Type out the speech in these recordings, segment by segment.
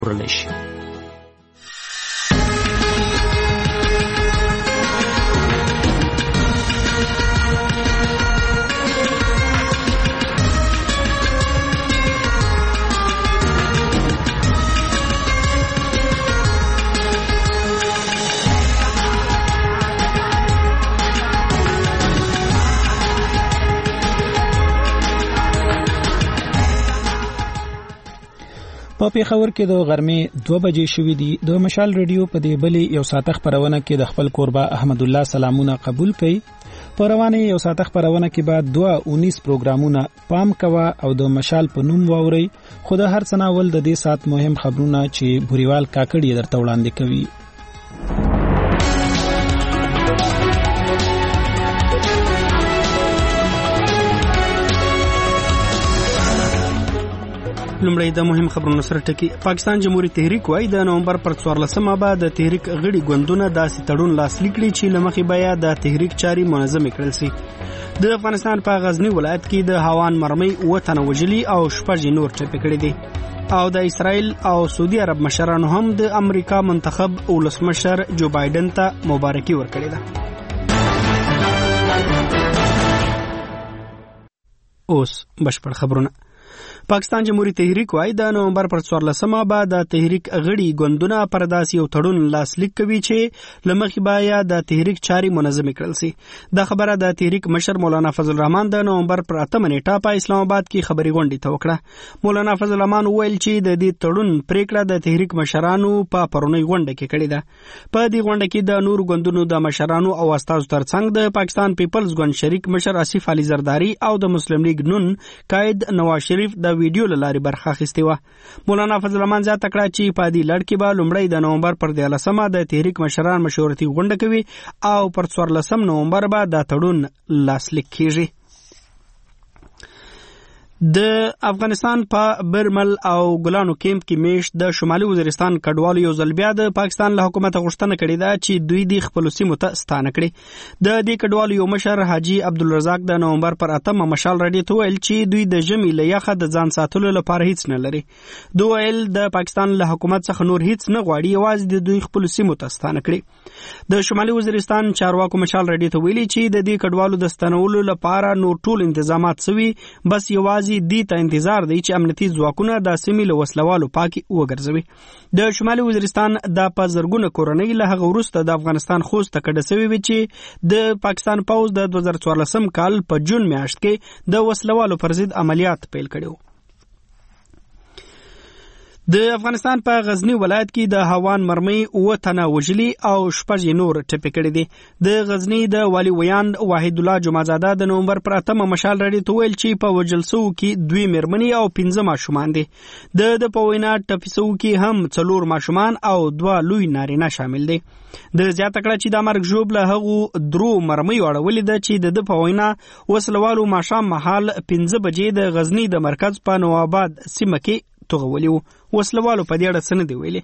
ورلی شي. په پیښور کې د غرمې 2 بجې شوې دي. د مشال رادیو په دې بلې یو ساعت خبرونه کې د خپل کوربه احمد الله سلامونه قبول کړي. په روانه یو ساعت خبرونه کې بعد 2:19 پروګرامونه پام کوا او د مشال په نوم واوري. خو د هر څناول د دې سات مهم خبرونه چې بوريوال کاکړي درته وړاندې کوي. لومړی د مهم خبرونو سره ټکی. پاکستان جمهوریت تحریک وايي د نومبر پر 14 بعد د تحریک غړي ګوندونه داسې تړون لاسلیک کړي چې لمخې بیا د تحریک چاري منظم کړل شي. د افغانستان په غزنی ولایت کې د هوان مرمۍ 9 تنه وژلي او 6 نور ټپي کړي دي. او د اسرائیل او سعودي عرب مشرانو هم د امریکا منتخب ولسمشر جو بایدن ته مبارکي ورکړې ده. اوس بشپړ خبرونه. پاکستان جمهوریت تحریک وايي د نومبر پر 14 بعد د تحریک غړي ګوندونه پر داسې یو تړون لاسلیک کوي چې لمخې بیا د تحریک چاري منظم کړل شي. دا خبره د تحریک مشر مولانا فضل الرحمن د نومبر پر 8 نیټه په اسلام آباد کې خبري غونډه ته وکړه. مولانا فضل الرحمن ویل چې د دې تړون پریکړه د تحریک مشرانو په پرونی غونډه کې کړې ده. په دې غونډه کې د نور ګوندونو د مشرانو او استادو ترڅنګ د پاکستان پیپلز ګوند شریک مشر آصف علي زرداری او د مسلم لیگ نون قائد نواز شریف د ویډیو لاري برخه اخیستې وه. مولانا فضل الرحمن زیاته کړه چې په دې لړ کې به لومړی د نومبر پر 13 د تحریک مشران مشورتي غونډه کوي او پر 14 نومبر به د تړون لاسلیک کیږي. د افغانستان په برمل او ګلانو کیمپ کې میشت د شمالي وزیرستان کډوالو یو ځل بیا د پاکستان له حکومت غوښتنه کړې ده چې دوی د خپل سیمو ته ستانه کړي. د دې کډوالو یو مشر حاجی عبدالرزاق د نومبر پر 8 مشال رادیو ته ویل چې دوی د ژمي له یخه د ځان ساتلو لپاره هیڅ نه لري. دوی ویل د پاکستان له حکومت څخه نور هیڅ نه غواړي، یوازې د دوی خپل سیمو ته ستانه کړي. د شمالي وزیرستان چارواکو مشال رادیو ته ویلي چې د دې کډوالو د ستنولو لپاره نور ټول تنظیمات شوي، بس یوازې دی ته انتظار دی چې امنیتي ځواکونه د سیمې له وسلوالو پاکي وګرځوي. د شمالي وزیرستان د پزرګونه کورنۍ له هغه وروسته د افغانستان خوست ته کډه شوی و چې د پاکستان پوز د 2014 کال په جون میاشت کې د وسلوالو پر ضد عملیات پیل کړي. د افغانستان په غزنی ولایت کې د هوان مرمۍ 9 تنه وژلي او 6 نور ټپي کړي دي. د غزنی د والی ویاند واحد الله جمعزاده د نومبر پر 8 مشال رادیو ته ویل چې په وژل سو کې 2 مېرمنې او 15 ماشومان دي. د پوینا ټپي سو کې هم 4 ماشومان او 2 لوی نارینه شامل دي. د زیاته کړه چې د مرګ ژوب له هغه درو مرمۍ اړولې ده چې د پوینا وسلوالو ماښام مهال 15 بجې د غزنی د مرکز په نوآباد سیمه کې توغولي وو. وسلوالو په دې اړه څه نه دی ویلي.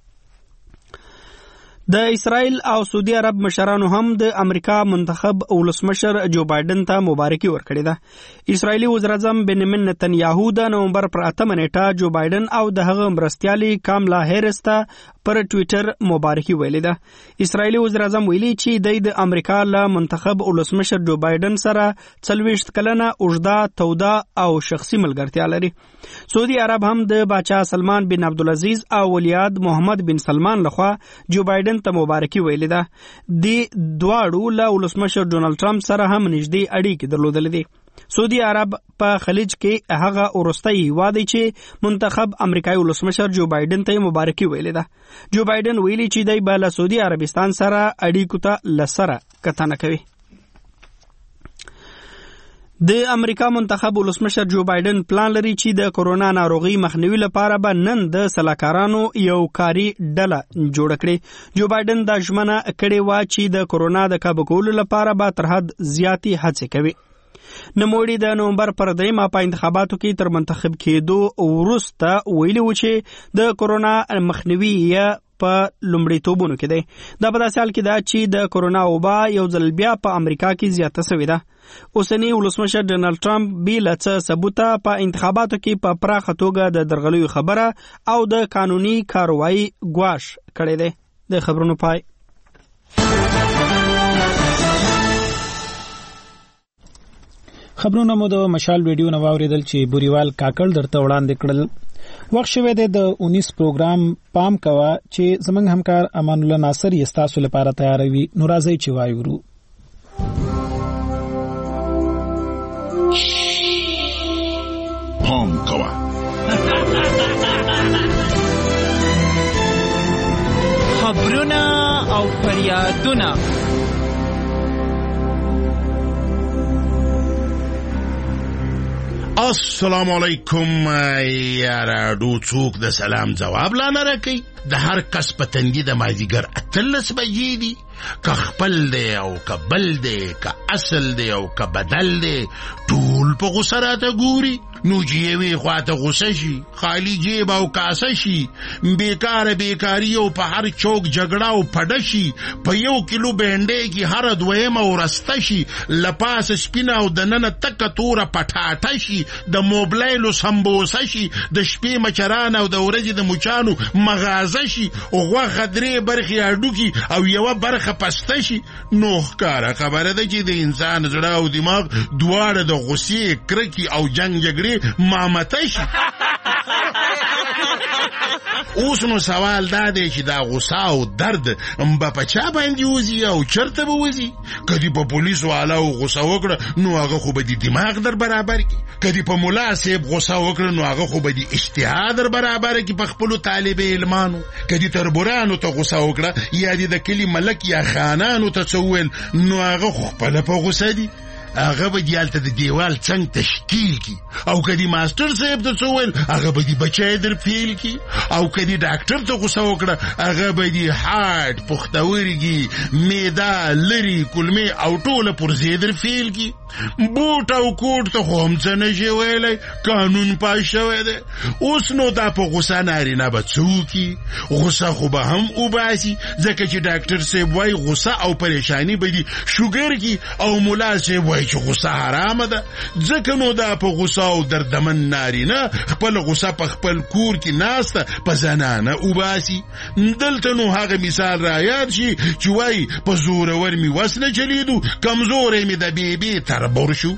د اسرائیل او سعودي عرب مشرانو هم د امریکا منتخب ولسمشر جو بایدن ته مبارکي ورکړې ده. اسرائیلي وزیر اعظم بنیامین نتنیاهو د نومبر پر 8 نیټه جو بایدن او د هغه مرستیالي کاملا هریس ته پر ټوئیټر مبارکي ویلې ده. اسرائیلي وزیر اعظم ویلي چې د امریکا له منتخب ولسمشر جو بایدن سره 40 کلنه اوږده توده او شخصي ملګرتیا لري. سعودي عرب هم د باچا سلمان بن عبدالعزیز او ولیعهد محمد بن سلمان لخوا جو بایدن ته مبارکي ویلې ده. د دواړو له ولسمشر ډونالد ټرمپ سره هم نږدې اړیکې درلودلې دي. سعودي عرب په خلیج کې هغه وروستی هیواد دی چې منتخب امریکایي ولسمشر جو بایدن ته مبارکي ویلې ده. جو بایدن ویلي چې دی به له سعودي عربستان سره اړیکو ته لسره کتنه کوي. د امریکا منتخب ولسمشر جو بایدن پلان لري چې د کورونا ناروغي مخنیوي لپاره به نن د سلاکارانو یو کاري ډله جوړ کړي. جو بایدن د ژمنه کړې و چې د کورونا د کابو کولو لپاره به تر حد زیاتی هڅې کوي. نوموړي د نومبر پر 3 په انتخاباتو کې تر منتخب کېدو وروسته ویلي و چې د کورونا مخنیوي یا په لومړیتوبونو کې دی. دا په داسې حال کې ده چې د کورونا وبا یو ځل بیا په امریکا کې زیاته شوې ده. اوسنی ولسمشر ډونالد ټرمپ بې له څه ثبوته په انتخاباتو کې په پراخه توګه د درغلیو خبره او د قانوني کاروایی ګواښ کړی دی. د خبرونو پای. خبرونه مو د مشال ویډیو نو واوریدل چې بوریوال کاکړ درته وړاندې کړل. وخت شوه د 19 پروګرام پام کوا چې زمنګ همکار امان الله ناصر یې تاسو لپاره تیاروي. نو راځي چې وایو پام کوا. خبرونه او فریادونه. السلام علیکم. یاره دو څوک د سلام جواب لا نه راکوي. د هر کس په تندي د مازدیګر 18 بجې دي. که خپل دی او که بل دی، که اصل دی او که بدل دی، ټول په غوسه راته ګوري. نو چې یوې خواته غوسه شي، خالی جیب او کاسه شي، بیکاري او په هر چوک جګړه او پډه شي، په 1 کیلو بینډۍ کې هر دویمه ورسته شي، لپاسه سپینه او دننه تکه توره پټاټه شي، د موبلایلو سمبوسه شي، د شپې مچران او د ورځې د مچانو مغازه شي، غوښه 3 برخې هډوکي او 1 برخه پسته شي. نو ښکاره خبره ده چې د انسان زړه او دماغ دواړه د غصې، کرکې او جنګ جګړې مامته شي. اوس نو سوال دا دی چې دا غصه او درد به په چا باندې وځي او چرته به وځي؟ کدی په پولیسو والاو غصه وکړه نو هغه خو به د دماغ در برابر کړي، کدی په ملا صاحب غصه وکړه نو هغه خو به د اشتها در برابر کړي په خپلو طالب علمانو، کدی تربورانو ته غصه وکړه یا د کلي ملک یا خانانو ته څه وویل نو هغه خو خپله په غصه دي، هغه به دیالته د دیوال څنګ تشکیل کی، او کدی ماستر صاحب ته څه وویل هغه به دی بچی در فیل کی، او کدی ډاکټر ته غوسه وکړه هغه به دی هارت، پختورګي، معده، لری، کولمې او ټوله پرزې در فیل کی. بوټ او کوټ ته خو هم څه نشي ویلی، قانون پاس شوی دی. اوس نو دا په غوسه نارینه به څه وکړي؟ غوسه خو به هم وباسي، ځکه چې ډاکټر صاحب وایي غوسه او پریشاني به دي شوګر کی، او ملا صاحب وایي چې غوسه حرامه ده. ځکه نو دا په غوسه او دردمن نارینه خپل غوسه په خپل کور کې ناسته په زنانه وباسي. دلته نو هغه مثال را یاد شي چې وایي په زورور مې وس نه چلیدو، کمزوری مې د بیبي تربور شو.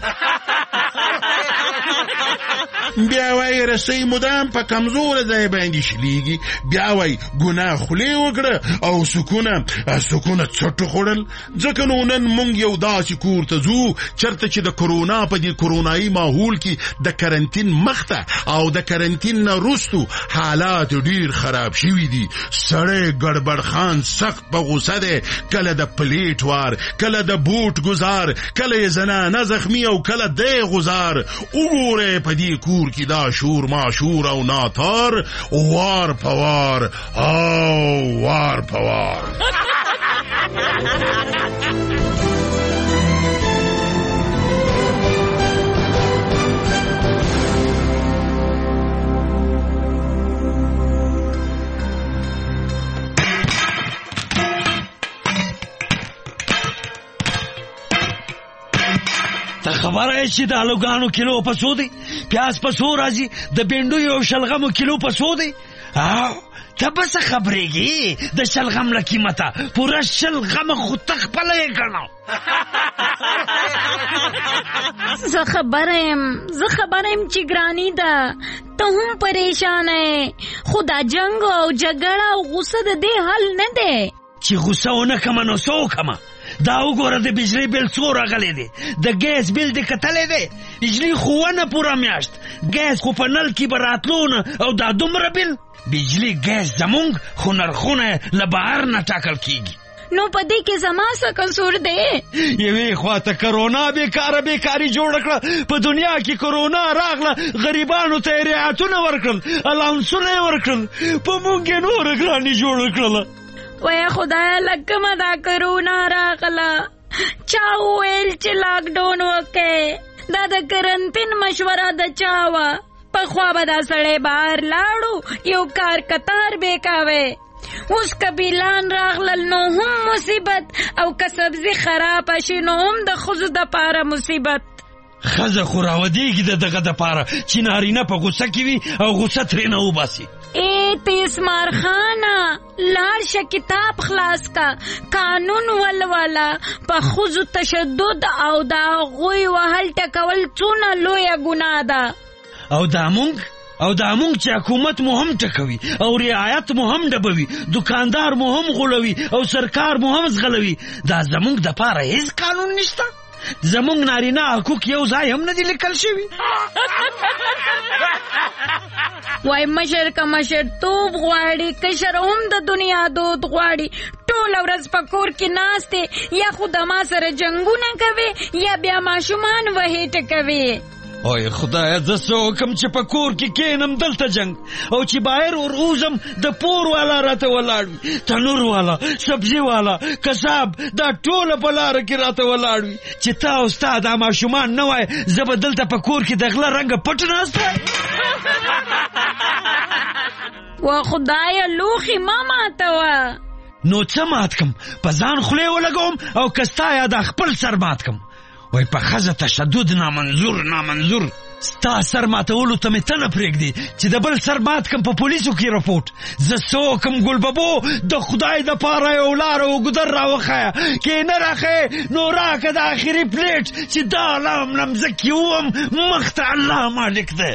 بیا وای رسۍ مدام په کمزور ځای باندې شلیږي، بیا وای ګناه خولې وکړه او سکونه څټ خوړل. ځکه نو نن مونږ یو داسې کور ته ځو چرته چې د کرونا په دې کرونایي ماحول کې د کرنټین مخته او د کرنټین نه وروستو حالات ډیر خراب شوي دي. سړی ګړبړ خان سخت په غوسه دی، کله د پلیټ وار، کله د بوټ گزار، کله یې زنانه زخمی او کله دی غزار. وګوره په دې کور کی دا شور ما شور او ناتار، وار پوار او وار پوار. ته خبره یې چې د آلوګانو کیلو په څو دی، پیاز په څو راځي، د بینډیو او شلغمو کیلو په څو دی؟ ته به څه خبرېږي د شلغم له قیمته؟ پوره شلغم خو ته خپله یې ګڼه. زه خبره یم چې ګرانی ده، ته هم پریشانه یې، خو دا جنګ او جګړه او غوسه د دې حل نه دی. چې غوسه ونه کمه نو څه وکمه؟ دا وګوره د بجلی بیل څو راغلی دی، د ګیس بیل دې کتلی دی؟ بجلی خو ونه پوره میاشت، ګیس خو په نل کې به راتلو نه، او دا دومره بیل؟ بجلی ګیس زمونږ، خو نرخونه له بهر نه ټاکل کیږي. نو په دې کې زما څه قصور دی؟ یوې خواته کرونا بیکاري جوړه کړه، په دنیا کې کرونا راغله، غریبانو ته یې رعایتونه ورکړل، الاونسونه یې ورکړل، په مونږ یې نوره ګراني جوړه کړله. وای خدایا لکه دا کرونا راغله، چا وویل چې لاک ډاون وکړي؟ دا د کرنټین مشوره د چا وه؟ پخوا به دا سړی بهر لاړو، یو کار کتار به کاوه، اوس قبیلان راغلل نو هم مصیبت او که سبزی خراب شي نو هم د ښځو دپاره مصیبت. ښځه خو راودېږي د دغه دپاره چې نارینه په غوسه کې وي او غوسه ترېنه وباسي. تیسمار خانه لاړ شه کتاب خلاص کا قانون ولوله په ښځو تشدد او د هغوی وهل ټکول څونه لویه ګناه ده. او دا مونږ چې حکومت مو هم ټکوي او رعایت مو هم ډبوي، دکاندار مو هم غولوي او سرکار مو هم زغلوي، دا زمونږ دپاره هیڅ قانون نشته؟ زمونږ نارینه حقوق یو ځای هم نه دي لیکل شوي؟ وای مشر که مشرتوب غواړي، کشر هم د دنیا دود غواړي. ټوله ورځ په کور کې ناستې یا خو د ما سره جنګونه کوي یا بیا ماشومان وهې ټکوي. اوی خدایه زه څه وکم چې په کور کې کینم دلته جنګ، او چې بهر وروځم د پور والا راته ولاړ وي، تنور والا، سبزي والا، کساب، دا ټوله په لاره کې راته ولاړ وي چې تا او ستا دا ماشومان نه وای زه به دلته په کور کې د غله رنګه پټ ناست وای. و خدایه لوښي ما ماتوه. نو څه مات کم؟ په ځان خولې ولګوم او که ستا یا د خپل سر مات کم؟ وای په ښځه تشدد نامنظور. ستا سر ماتولو ته مې ته نه پرېږدي چې د بل سر مات کم په پولیسو کې رپورټ. زه څوکم ګلببو، د خدای دپاره یو لاره و ګودر راوښیه، کې نه راښې نو راکه د آخري پلیټ چې دا لمځکې ووم مخ ته الله مالک دی.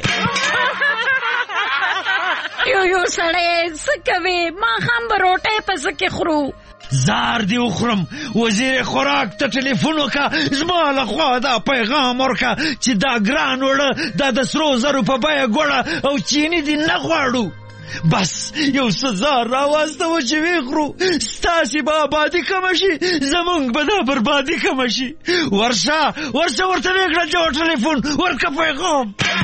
یو سړی څه کوې؟ ما هم به روټۍ په څه کې خورو. زار دی وخورم. وزیر خوراک ته ټلیفون وکړه، زما لخوا دا پیغام ورکړه چې دا ګران وړه دا د سرو زرو په بیه ګوړه او چینی دې نه غواړو. بس یو څه زار راواستوه چې ویخورو. ستاسې به آبادي کمه شي، زمونږ به دا بربادي کمه شي. ورشه ورته ویکړه جوړ ټلیفون ورکه پیغام.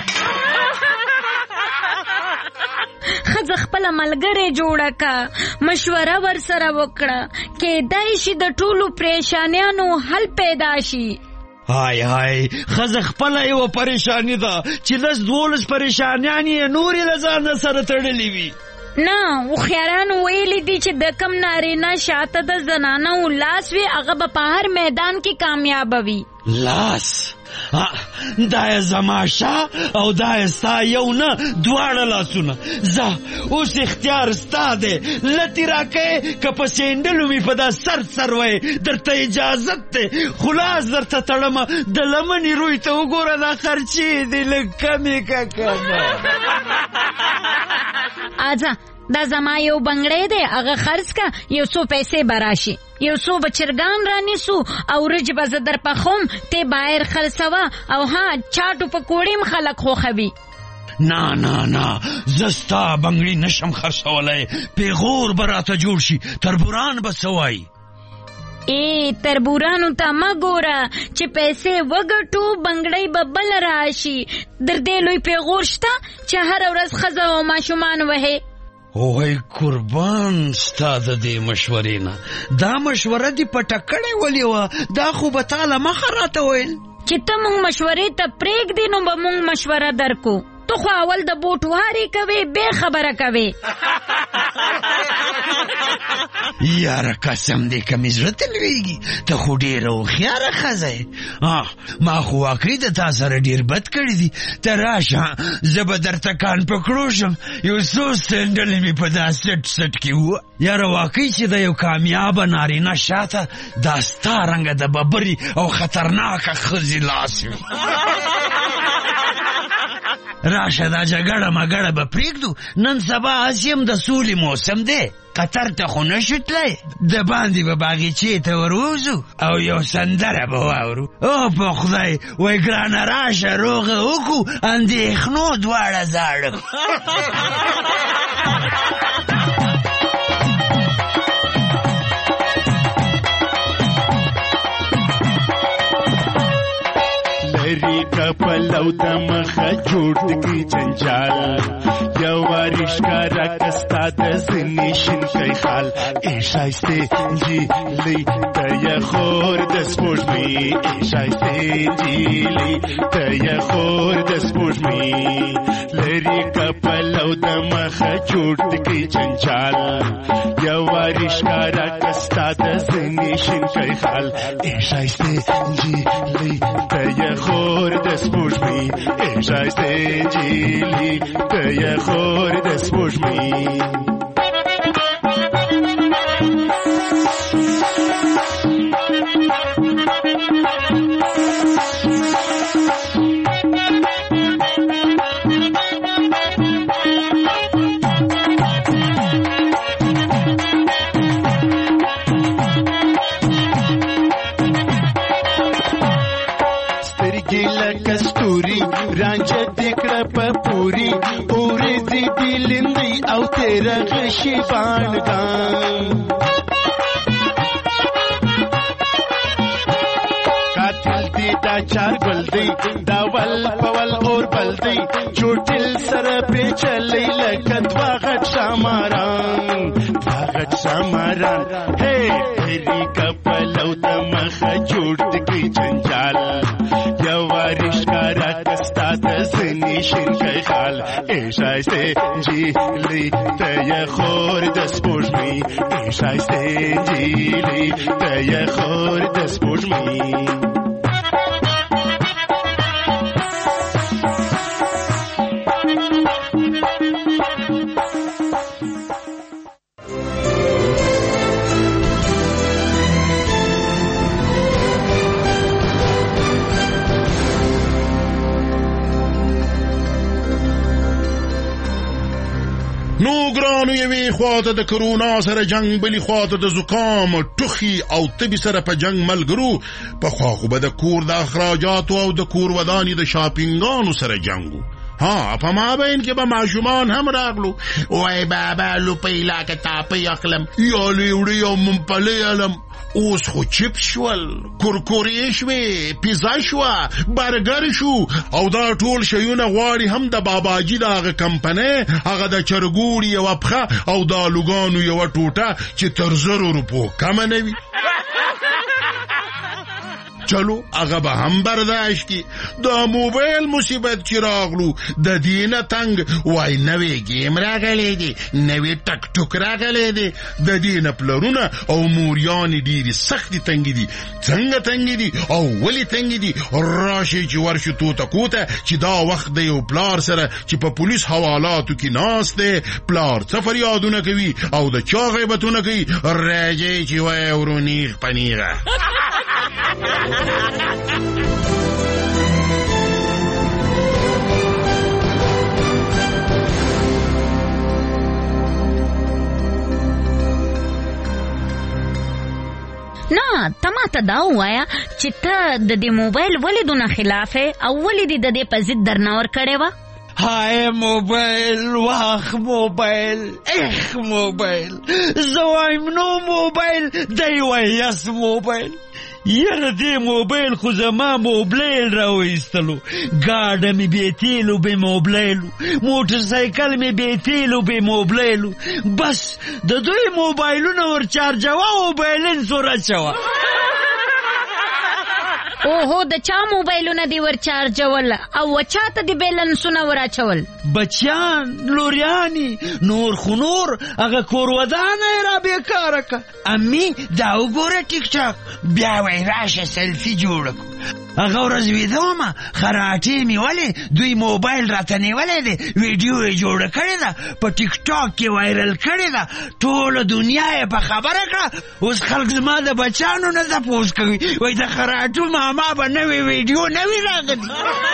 ښځه خپله ملګرې جوړه که، مشوره ورسره وکړه، کیدای شي د ټولو پریشانیانو حل پیدا شي. های ښځه خپله یوه پریشاني ده چې 10-12 پریشانیان یې نورې له ځانه سره تړلې وي. نه، هوښیارانو ویلي دي چې د کم نارینه شاته د زنانو لاس وي هغه به په هر میدان کې کامیابه وي. لاس؟ دا یې زما شا او دا یې ستا یو نه دواړه لاسونه. زه اوس اختیار ستا دی، لتې راکئ که په سینډلو مې په دا سر وی درته اجازت دی، خو لاس درته تړمه د لمنې روی ته وګوره دا خرچې دي لږ کمې که کنه. آځه دا زما یو بنګړی دی، هغه خرڅ که، یو څو پیسې به راشي، یو څو به چرګان رانیسو او ورج به زه در پخوم، تی بایر خرڅوه او ها چاټو پکوړې م خلک خوښوي. نه زه ستا بنګړي نشم خرڅولی، پیغور به راته جوړ شي، تربوران به څه وایي. تربورانو ته مه ګوره چې پیسې وګټو بنګړی به بل راشي. در دې لوی پیغور شته چې هره ورځ ښځه او ماشومان وهې. وای قربان ستا د دې مشورې نه، دا مشوره دې پټه کړې ولې وه؟ دا خو به تاله مخه راته ویل چې ته مونږ مشورې ته پرېږدې نو به مونږ مشوره درکو. تو خو اول د بوټواري کوې بې خبره کوې. یاره قسم دې که مې زړه ته لوېږي، ته خو ډېره هوښیاره ښځه یې. ما خو واقعي د تا سره ډېر بد کړي دي. ته راشه زه به درته کان پکړو شم، یو څو سینډلې مې په دا سټ کې وه. یاره واقعي چې د یو کامیابه نارینه شاته دا ستا رنګه د ببري او خطرناکه ښځې لاس وي. راشه دا جګړه مګړه به پرېږدو، نن سبا هسې هم د سولې موسم دی، قطر ته خو نشو تلی، د باندې به باغچې ته وروځو او یو سندره به واورو. او په خدای وای ګرانه راشه روغه وکړو، اندېښنو دواړه زاړه. لري کپل او د مخه جوړ دکی جنجال، یو واری ښکارا کستا د ځینې شینکی خال. شایستې نجیلۍ ته یې خور د سپوږمۍ، شایستې نجیلۍ ته یې خور د سپوږمۍ. لري کپل او د مخه جوړ دکی جنجال، شین کای خال ای شایسته جیلی ته خور د سپوږمۍ ای شایسته جیلی ته خور د سپوږمۍ رغشی بانگان قاتل دی دا چار گل دی دا ول پول اور بل دی چوٹل سر پہ چلی لکت واغت شاماران ہے تیری کپلو دمخ جوڑت کی جنجال یوارش کارا کستا دزنی شن کئی خال ای شایسته جیلی ته خور د سپوږمۍ ای شایسته جیلی ته خور د سپوږمۍ نو ګرانو یوې خواته د کرونا سره جنگ بلې خواته د زکام ټوخي او تبې سره په جنگ ملګرو په خوا خو به د کور د اخراجاتو او د کور ودانې د شاپینګانو سره جنګو ها په مابین کې به ماشومان هم راغلو وای بابا لوپۍ لاکه تاپۍ اخلم یا لیوړې او ممپلۍ علم اوس خو چپ شول کورکورې شوې پیزا شوه برګر شو او دا ټول شیونه غواړي هم د باباجي د هغه کمپنۍ هغه د چرګوړي یوه پښه او د الوګانو یوه ټوټه چې تر 100 روپو کمه نه وي چلو هغه به هم برداشت کی دا موبایل مصیبت چې راغلو د دینه تنگ وای نوې گیم راغلی دی نوې ټک ټوک راغلی دی د دینه پلرونه او موریان ډیری سخت تنگ دي څنګه تنگ دي او ولی تنگ دي راشي چې ورشو توته کوته چې دا وخت د یو پلار سره چې په پولیس حوالاتو کې ناست دی پلار څه فریادونه کوي او د چا غیبتونه کوي راځي چې وای ورونیغ پنیغه نه تما ته دا وایا چې ته د دې موبایل ولې دونه خلاف او ولې دې د دې په ضد درنور کړې وه های موبایل واخ موبایل اخ موبایل زوایم نو موبایل دی وایس موبایل یاره دې موبایل خو زما موبایل راوایستلو ګاډه مې بې تیلو بې موبایلو موټر سایکل مې بې تیلو بې موبایلو بس د دوی موبایلونه ور چارجوه او بیلنس ور اچوه اوهو د چا موبایلونه دی ور چارجول او چا ته دی بیلنسونه ور اچول بچیان لوریانی نور خو نور هغه کور ودانه را بیکاره که امی دا وګوره ټیک ټاک بیا وای راشه سلفي جوړه کړو هغه ورځ ویده ومه خراټې مې ولې دوی موبایل راته نیولی دی ویډیو یې جوړه کړې ده په ټیک ټاک کې وایرل کړې ده ټوله دنیا یې په خبره کړه اوس خلک زما د بچیانو نه تپوس کوي وایي د خراټو ماما به نوې ویډیو نه وي راغلي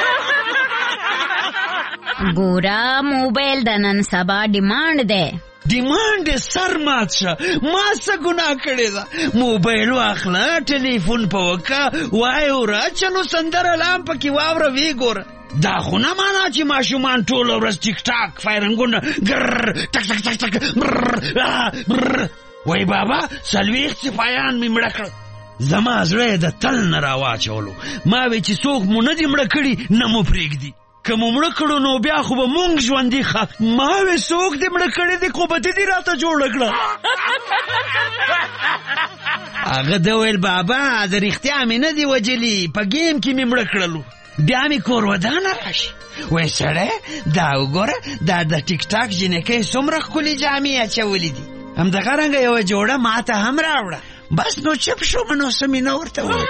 ګوره موبایل د نن سبا ډیمانډ دی ډیمانډ سر مات شه ما څه ګناه کړې ده موبایل واخله ټلیفون په وکړه وای وره چلو سندره لام پکې واوره وی ګوره دا خو نه معنا چې ماشومان ټوله ورځ ټیک ټاک فایرنګونه ګر ټک ټک ټک ټک وای بابا څلوېښت سپایان مې مړه کړل زما زړه د تل نه راواچولو ما وی چې څوک مو نه دي مړه کړي نه مو پرېږدي که مو مړه کړو نو بیا خو به مونږ ژوندي ښه ما وی څوک دې مړه کړی دی خو به دې راته جوړه کړه هغه د ویل بابا د رښتیا مې نه دي وجلي په ګیم کې مې مړه کړلو بیا مې کور ودانه راشي وای سړی دا وګوره دا د ټیک ټاک جینکۍ څومره ښکلې جامې اچولې دي همدغه رنګه یوه جوړه ماته هم راوړه. بس نو چپ شوم، نو څه مې نه ورته وویل.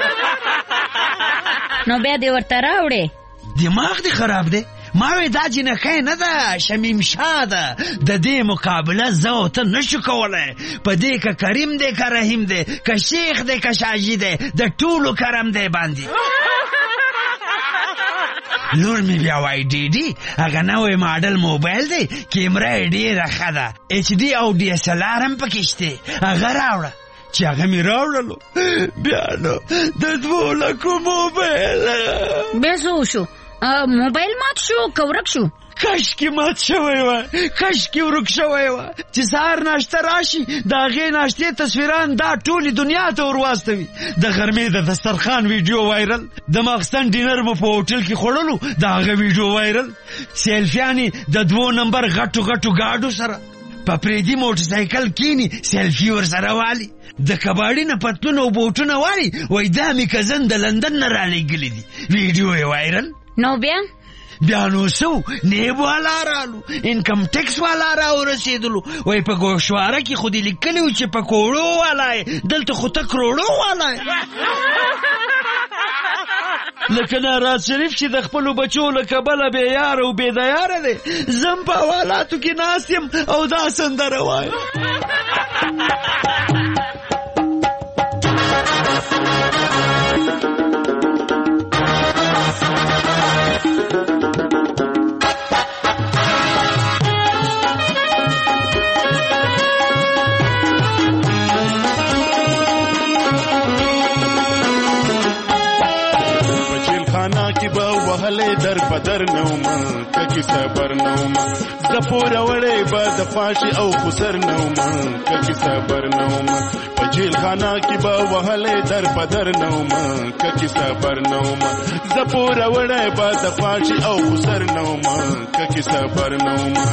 نو بیا دې ورته راوړې؟ دماغ دې خراب دی. ما وی دا جنکۍ نه ده، شمیم شاه ده. د دې مقابله زه او ته نشو کولی. په دې که کریم دی که رحیم دی، که شیخ دی که شاجي دی، د ټولو کرم دی باندې. لور می بیا وای ډیډي هغه نوې ماډل موبایل دی، کیمره یې ډېره ښه ده، ایچ ډي او ډي اس ال آر هم پکې شته. هغه راوړه. چې هغه مې راوړلو بیا نو د 2 لکو موبایل. بیا څه وشو؟ موبایل مات شو که ورک شو؟ کاشکې مات شوی وه، کاشکې ورک شوی وه. چې سهار ناشته راشي د هغې ناشتې تصویران دا ټولې دنیا ته ورواستوي. د غرمې د دسترخوان ویډیو وایرل، د ماخستن ډینر مو په هوټل کې خوړلو د هغه ویډیو وایرل، سیلفیانې د 2 نمبر غټو غټو ګاډو سره په پریدي موټرسایکل کینی سیلفي ورسره والي، د کباړي نه پتلون او بوټونه والي. وای دا مې کزن د لندن نه رالیږلي دي. ویډیو یې وایرل. نو بیا نو سو نیب والا رالو، انکم ټیکس والا را ورسېدلو. وای په ګوشواره کې خو دې لیکلي و چې په کوړو والا یې، دلته خو ته کروړو والا یې. لکه ناراض شریف چې د خپلو بچو له کبله بې یاره او بې دیاره دی. زم په حوالاتو کې ناست یم او دا سندره وایم. وهلې در بدر نوما ککی صبر نوما زپور وړې با د فاشي او خسر نوما ککی صبر نوما په جیل خانه کې با وهلې در بدر نوما ککی صبر نوما زپور وړې با د فاشي او خسر نوما ککی صبر نوما.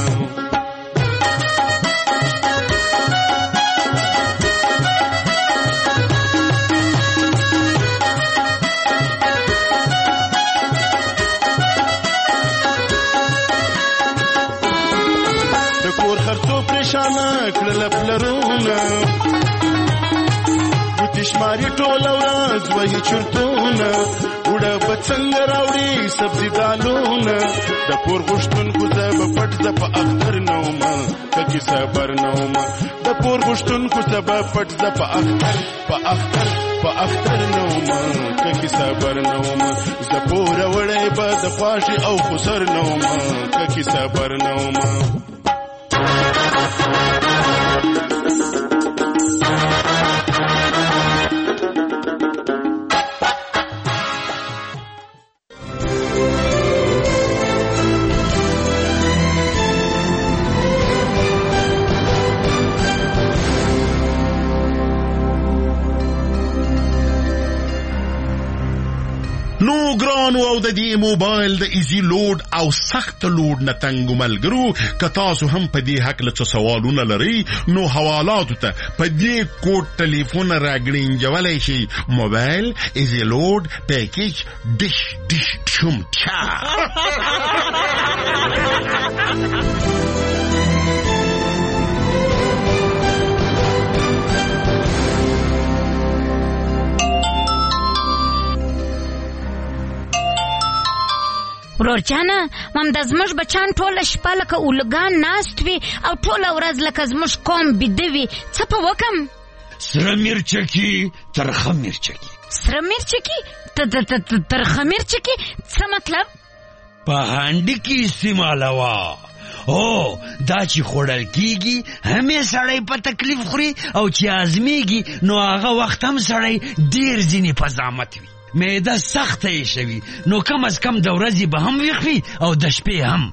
پریشانه کړل پلرونه وتشماري ټول ورځ وای چرتونه وړه بڅنګ راوړي سبزي دالونه د پور غشتون کو زب پټ زپ اختر نوما ککی صبر نوما د پور غشتون کو زب پټ زپ اختر په اختر نوما ککی صبر نوما زپور وړې به د خواشي او خسر نوما ککی صبر نوما. نو ګرانو او د دې موبایل د ایزی لوډ او سخت لوډ نه تنګو ملګرو، که تاسو هم په دې هکله څه سوالونه لرئ نو حوالاتو ته په دې کوډ ټلیفون راګړینجولی شئ. موبایل ایزی لوډ پیکیج ډش ډش ډشم چا. ورورجانه مم د زموږ بچان ټوله شپه لکه اولګان ناست وي او ټوله ورځ لکه زموږ قوم بیده وي. څه په وکم؟ سره مرچکي ترخه مرچکي. سره مرچکي ترخه مرچکي څه مطلب؟ په هانډي کې استعمالوه. او دا چې خوړل کیږي همې سړی په تکلیف خوري، او چې ازمیږي نو هغه وخت هم سړی ډیر ځینې په زحمت وي. معده سخته یې شوي نو کم از کم د ورځې به هم ویښ وي او د شپې هم.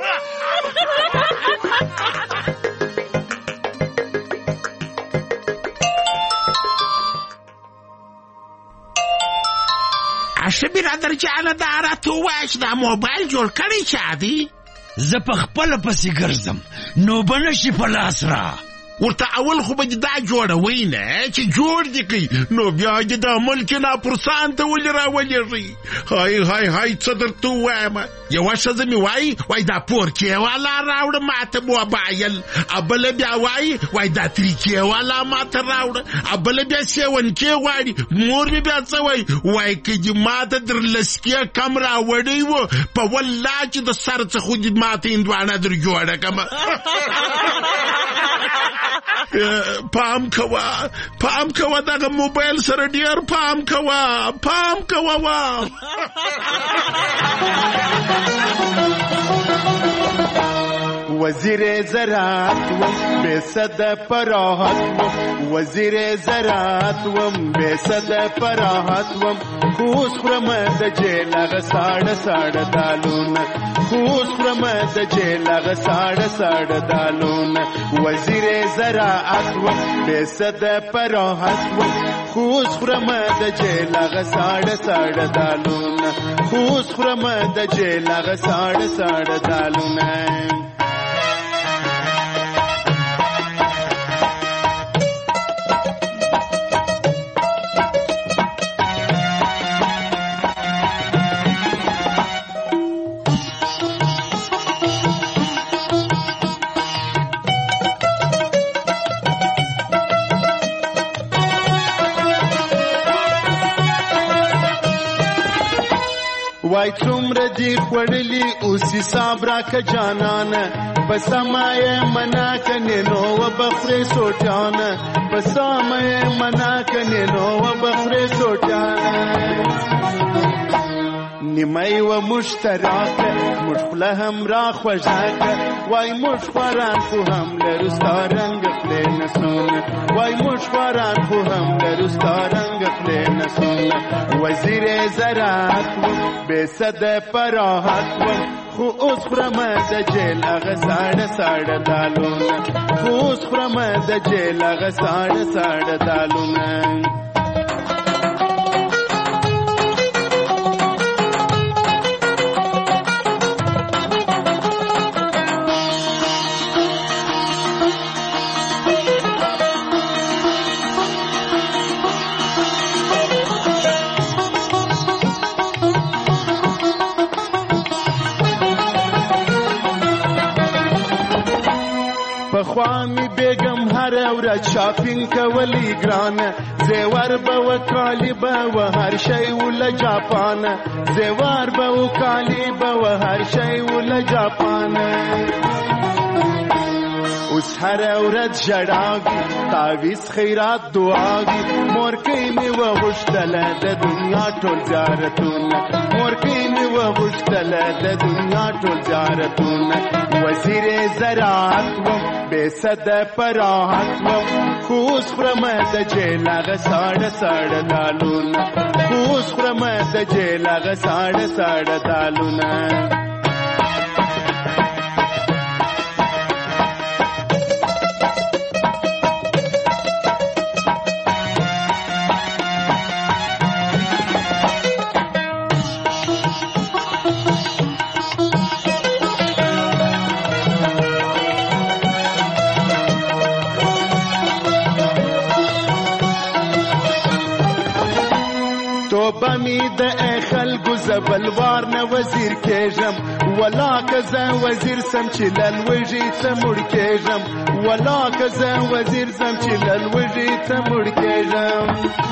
اشه برادر جانه دا راته ووایه چې دا موبایل جوړ کړی چا دی؟ زه په خپله پسې ګرځم نو به نشي په لاس را. ورته اول خو به دا جوړوي نه چې جوړ دي کوي نو بیا دې د ملک ناپرسان ته ولې راولېږي هاي څه درته ووایم یوه ښځه مې وایي دا پورکې والا راوړه ماته موبایل بله بیا وایي دا تریکې والا ماته راوړه بله بیا سیونکې غواړي مور مې بیا څه وایي که دې ماته در لسکې کم راوړی و په والله چې د سر څه خو دې ماته هندوانه در جوړه کړمه پام کوه دغه موبایل سره ډیر پام کوه وزیر زراعت وم بے صد پراحت وم وزیر زراعت وم بے صد پراحت وم خوز خورم د جیل هغه ساړه دالونه خوز خورم د جیل هغه ساړه دالونه وزیر زراعت وم بے صد پراحت وم خوز خورم د جیل هغه ساړه دالونه خوز خورم د جیل هغه ساړه دالونه وای څومره دی خوړلی اوس حساب راکه جانانه په سمایه منا کنې نو وبخورې سوټانه په سمایه منا کنې نو وبخورې سوټانه نیمه و مشتراکه موږ خوله هم را خوږاکه وای موږ خواران خو هم لرو ستا رنګ خولې نسونه وای موږ خواران خو هم لرو ستا رنګ خولې نسونه وزیر زراعت وم بے صد پراحت وم خو اوس خورم د جیل هغه ساړه دالونه خو اوس خورم د جیل هغه ساړه دالونه پخوامی بیگم هر ورځ شاپینګ کولی ګرانه زیور به وکالی به و هر شی ول جاپان زیور به وکالی به و هر شی ول جاپان اوس هر ورځ ژړاوي تعویض خیرات دعاوي مورکۍ مې وغوښتله د دنیا ټول زیارتونه مورکۍ مې وغوښتله د دنیا ټول زیارتونه وزیر زراعت وم بے صد پراحت وم خوز خورم د جیل هغه ساړه دالونه خوز خورم د جیل هغه ساړه دالونه بمی د خلکو زبلوار نه وزیر کېږم ولا که زه وزیر سم چې للوږي ته مړ کېږم ولا که زه وزیر سم چې للوږي ته مړ کېږم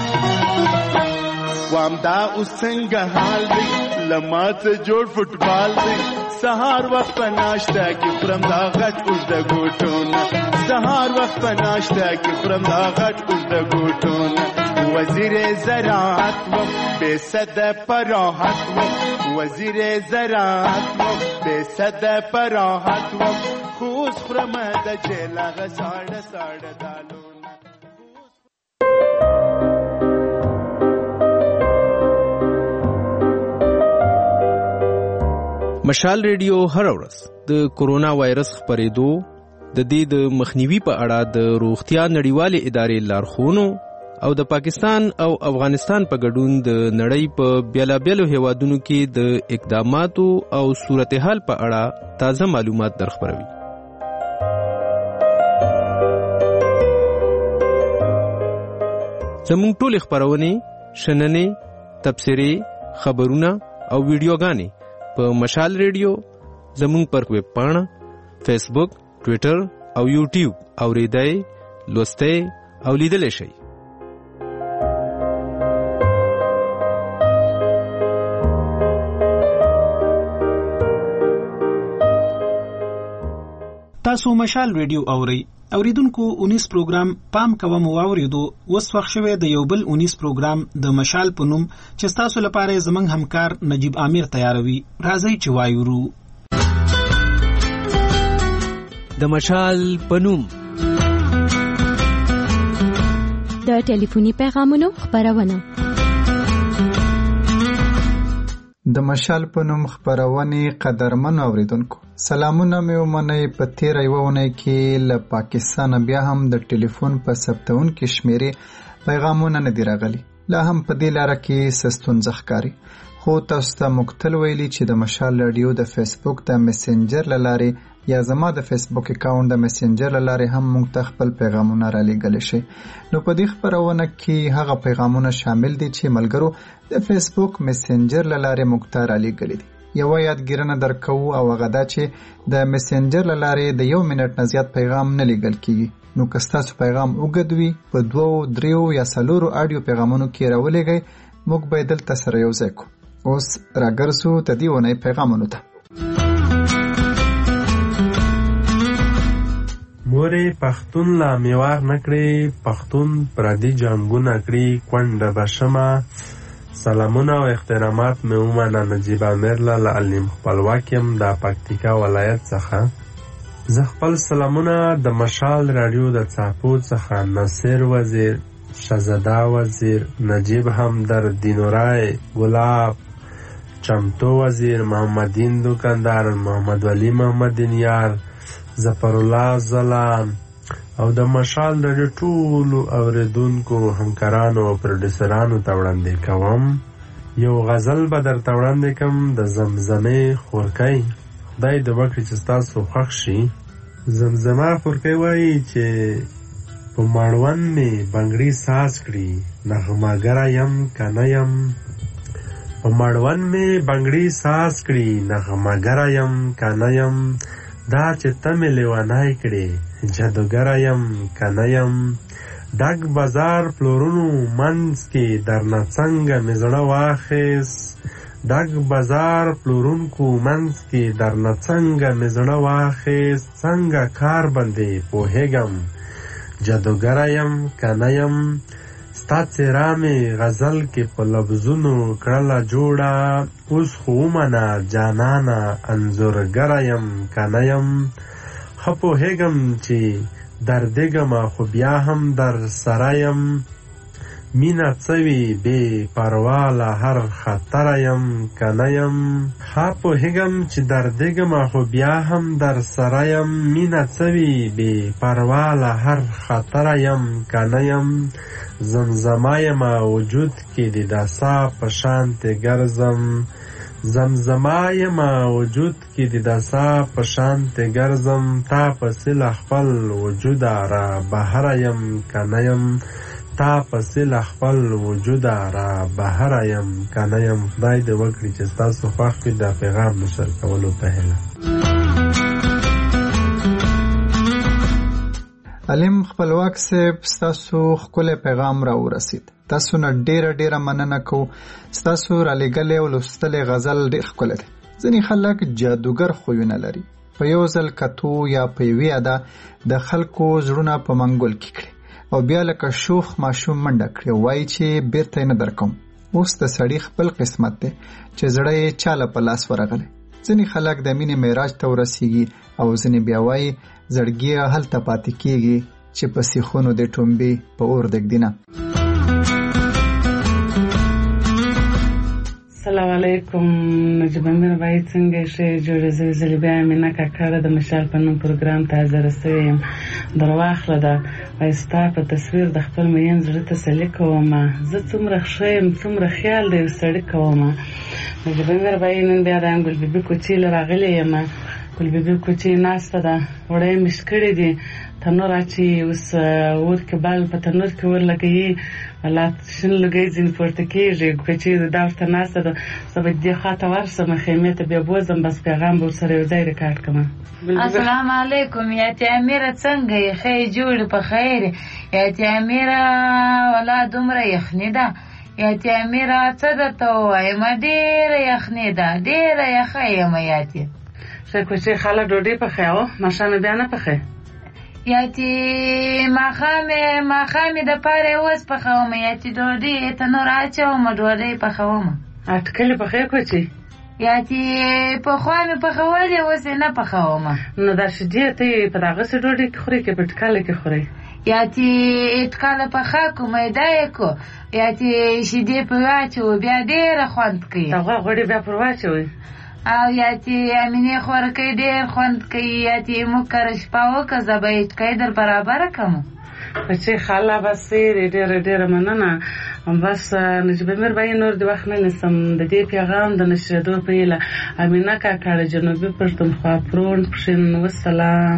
وام دا اوس څنګه حال دی له ما څه جوړ فوټبال دی سهار وخت په ناشته کې خورم دا غټ اوږده ګوټونه سهار وخت په ناشته کې خورم دا غټ اوږده ګوټونه وزیر زراعت وم بے صد پراحت وم وزیر زراعت وم بے صد پراحت وم خوز خورم د جیل هغه ساړه دالونه مشال ریډیو هر ورځ د کورونا وایرس خپرېدو د دې د مخنیوي په اړه د روغتیا نړیوالې ادارې لارښوونو او د پاکستان او افغانستان په ګډون د نړۍ په بیلابیلو هیوادونو کې د اقداماتو او صورتحال په اړه تازه معلومات درخبروي. زموږ ټولې خپرونې، شننې، تبصرې، خبرونه او ویډیوګانې په مشال ریډیو، زموږ پر ویب پاڼه، فیسبوک، ټویټر او یوټیوب اوریدای، لوستای او لیدلی شئ. تاسو مشال ریډیو اورئ. اوریدونکو 19 پروګرام پام کوم واوریدو. اوس وخت شوه د یو بل 19 پروګرام د مشال په نوم چې تاسو لپاره زمنګ همکار نجیب امیر تیاروي. راځي چې وایورو د مشال په نوم د ټلیفوني پیغامونو خبرونه. د مشال په نوم خبرونه قدرمن اوریدونکو، سلامونه مې ومنئ. په تیر یو ونې کې له پاکستان بیا هم د ټلیفون په ثبتون کې شمیرې پیغامونه نه دی راغلي. لا هم په دې لاره کې ستونزه ښکاري. خو تاسو ته مکتل ویلي چې د مشال رادیو د فیسبوک د میسنجر لاره یا زما د فیسبوک اکاونټ د میسنجر لاره هم موږ ته خپل پیغامونه را لېږلی شي. نو په دې خبرونه کې هغه پیغامونه شامل دي چې ملګرو د فیسبوک میسنجر لاره موږ ته را لېږلي دي. یو یادګیرنه درکو او هغه دا چې د میسنجر لاره د 1 منټ نه زیات پیغام نه لیږل کیږي. نو که تاسو پیغام وګدوي په 2، 3 یا 4 اډیو پیغامونو کې راولېږئ، موږ به دلته سره یو ځای کوو. اوس راګرځو د دې ونې پیغامونو ته. مورې پښتون لا میوار نکړي، پښتون پردي جنگونه کړي، کونډه بشمه. سلامونه او احترامات مې ومنه. نجیب امیر له علیم خپلواک یم د پکتیکا ولایت څخه. زه خپل سلامونه د مشال رادیو د څاپو څخه نصیر وزیر، شهزاده وزیر، نجیب همدرد، دینورای، ګلاب، چمتو وزیر، محمدین دوکاندار، محمد ولی محمدین یار، ظفر الله ځلان او د مشال د ټولو اوریدونکو همکارانو او پروډوسرانو ته وړاندې کوم. یو غزل به درته وړاندې کوم د زمزمې خورکۍ. خدای دې وکړي چې ستاسو خوښ شي. زمزمه خورکۍ وایي چې په مړوند مې بنګړي ساز کړي، نغمهګره یم که نه یم. په مړوند مې بنګړي ساز کړي، نغمهګره یم که نه یم. دا چې ته مې لیونی کړې، جادوګره یم که نه یم. ډک بازار پلورونو منځ کې درنه څنګه مې زړه واخیست. ډک بازار پلورونکو منځ کې درنه څنګه مې زړه واخیست. څنګه کار باندې پوهېږم، جادوګره یم که نه یم. ستا څېره مې غزل کې په لفظونو کړله جوړه. اوس خو ومنه جانانه انځورګره یم که نه یم. ښه پوهېږم چې دردېږمه خو بیا هم در سره یم. مینه څه وي بې پروا له هر خطره یم که نه یم. ښه پوهېږم چې دردېږمه خو بیا هم در سره یم. مینه څه وي بې پروا له هر خطره یم که نه یم. زمزمه یمه وجود کې د داسا په شانتې ګرځم. زمزمه یمه وجود کې د داسا په شانتې ګرځم. تا پسې له خپل وجوده را بهره یم که نه یم. تا پسې له خپل وجوده را بهره یم که نه یم. خدای دې وکړي چې ستاسو خوښ وي. د پیغام نشر کولو په هیله. علیم خپلواک صاحب، ستاسو ښکلی پیغام را ورسید. تاسو نه ډیره مننه کوو. ستاسو را لېږلی او لوستلی غزل ډېر ښکلی دی. ځینې خلک جادوګر خویونه لري. په یو ځل کتو یا په یوې ادا د خلکو زړونه په منګول کې کړي او بیا لکه شوخ ماشوم منډه کړي. وایي چې بیرته یې نه درکوم. اوس د سړي خپل قسمت دی چې زړه یې چاله په لاس ورغلی. ځینې خلک د مینې معراج ته ورسیږي او ځینې بیا وایي زړګي هلته پاتې کېږي چې په سیخونو د ټومبې په اور دګدینه. السلام علیکم. نجیب امیر بای څنګه شې؟ جوړې زوی بیا مینا کاکړه د مشال په نوم پروګرام ته حاضر شوې یم. درواخله ده وایي ستا په تصویر د خپل مین زړه تسلي کومه. زه څومره ښه یم، څومره خیال د یو سړي کومه. نجیب امیر بای نن بیا د انګل بیبي کوچي له راغلی یم. ګلبيبي کوچي ناسته ده وړی مش کړی دي تنور اچي اوس اور کې بال په تنور کې ور لګي ولا شن لګي ځین پورته کېږي کوچي دا ورته ناسته ده سبا دې خاطه ورسم خیمه ته بیا بوزم بس پیغام بر سره یو ځای ریکارډ کوم. السلام علیکم یا تی اميره څنګه یې خې جوړ په خیر یا تی اميره ولا دومره یخنی ده یا تی اميره څه ده ته وایم ډېره یخنی ده ډېره یخه یم یا تی کوچي خاله ډوډۍ پخاو ماشامه بیا نه پخې یا تی ماخامه د پاره اوس پخاوم یا تی ډوډۍ تنور اچوم ډوډۍ پخاوم اټکل پخې کوچي یا تی پخوامه پخولې اوس نه پخاوم نو دا شدې ته په دغه څه ډوډۍ کې خوري کې پټکاله کې خوري یا تی اټکاله پخا کومه دای کو یا تی شدې په واچو بیا ډېر خوند کوي دا غوړي بیا پر واچوي او یا تی امینه خورکې ډېر خوند کوي یا تی مو کرش پاو که زبایت کې در برابر کوم چې خاله بس ډېر مننه بس نجيب امیر بای نور د وخت نه نسم د دې پیغام د نشریدو په اله امینه کاکړه جنوبي پښتونخوا پرون پښین والسلام.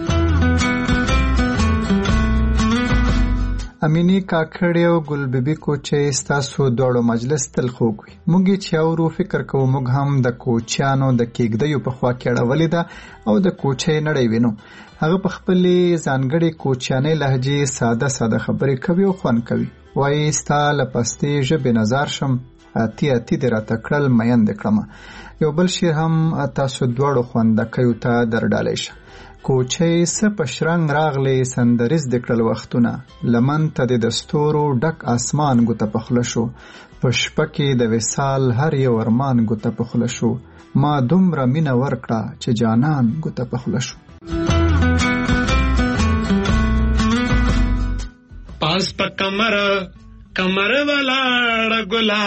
امینی کاکړې او ګلبيبي کوچي ستاسو دوړو مجلس تل خوږ وي. موږ چې اورو فکر کوو موږ هم د کوچیانو د کېږدیو په خوا کې اړولې ده او د کوچي نړۍ وینو. هغه په خپلې ځانګړې کوچیانۍ لهجې ساده خبرې کوي او خوند کوي. وایي ستا له پستې ژبې نظر شم اتی دې راته کړل میند کړم. یو بل شعر هم تاسو دوړو خوندکیو ته درډالی شه. کوچی څه په شرنګ راغلی سندریز د کړل وختونه لمن ته د ستورو ډک اسمان ګوته په خوله شو په شپه کې د وصال هر یو ارمان ګوته په خوله شو ما دومره مینه ورکړه چې جانان ګوته په خوله شو. پاس په کمر ولاړه ګلا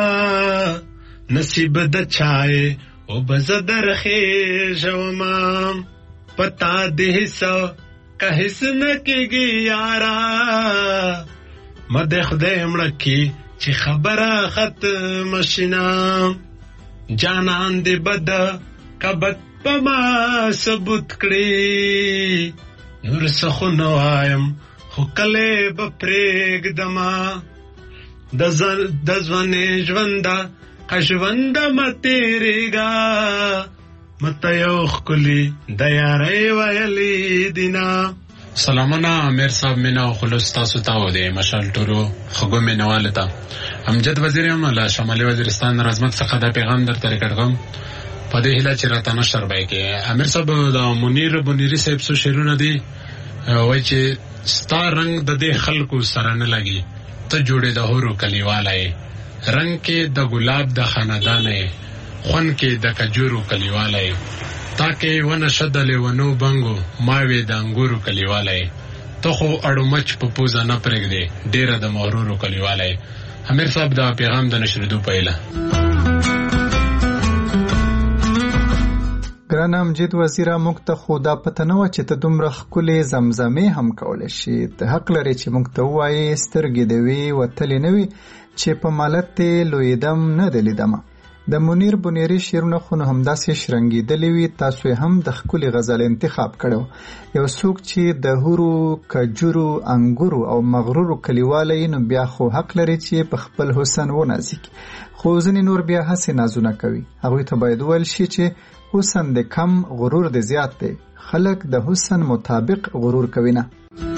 نصیب د چای او بزدر خېژوما پتا دې سو که هیڅ نه کېږي یارا مده خدای مړکی چې خبره ختم شینا جانان دې بد کبد پما ثبوت کړی نور څخه نوایم خو کله به پرېږدما د ځوانۍ ژونده که ژونده مه تېرېږه مته یو ښکلي د یارۍ ویلي دینا. سلامونه امیر صاحب مینا او خلوص تاسو ته او د مشال ټولو خوږو مینوالو ته. امجد وزیر یم له شمالي وزیرستان رزمت څخه دا پیغام درته ریکارډ کوم په دې هیله چې راته نشر به کې. امیر صاحب د منیر بنيري صاحب څو شعرونه دي وایي چې ستا رنگ د دې خلکو سره نه لګي ته جوړې د هورو کلیواله رنگ کې د ګلاب د خاندانه خون کې د کجورو کلیواله تاکه ونه شدلې ونو بنګو ماوي د انګورو کلیواله ته خو اړو مچ په پوزا نه پرېږدې ډیره د مغرورو کلیواله. امیر صاحب دا پیغام د نشریدو پهله. ګران امجد وزیره موږ ته خو دا پته نه وه چې ته دومره ښکلې زمزمې هم کولی شي. ته حق لرې چې موږ ته ووایې سترګې دې وي وتلې نه وي چې په مالت دې لویدم نه دې لیدمه. د منیر بنيري شعرونه خو نو همداسې شرنګېدلې وي. تاسو یې هم د ښکلې غزل انتخاب کړو. یو څوک چې د هورو کجورو انګورو او مغرورو کلیواله یې نو بیا خو حق لري چې په خپل حسن ونازي. خو ځینې نور بیا هسې نازونه کوي. هغوی ته باید وویل شي چې حسن د کم غرور د زیات دی. خلک د حسن مطابق غرور کوي نه.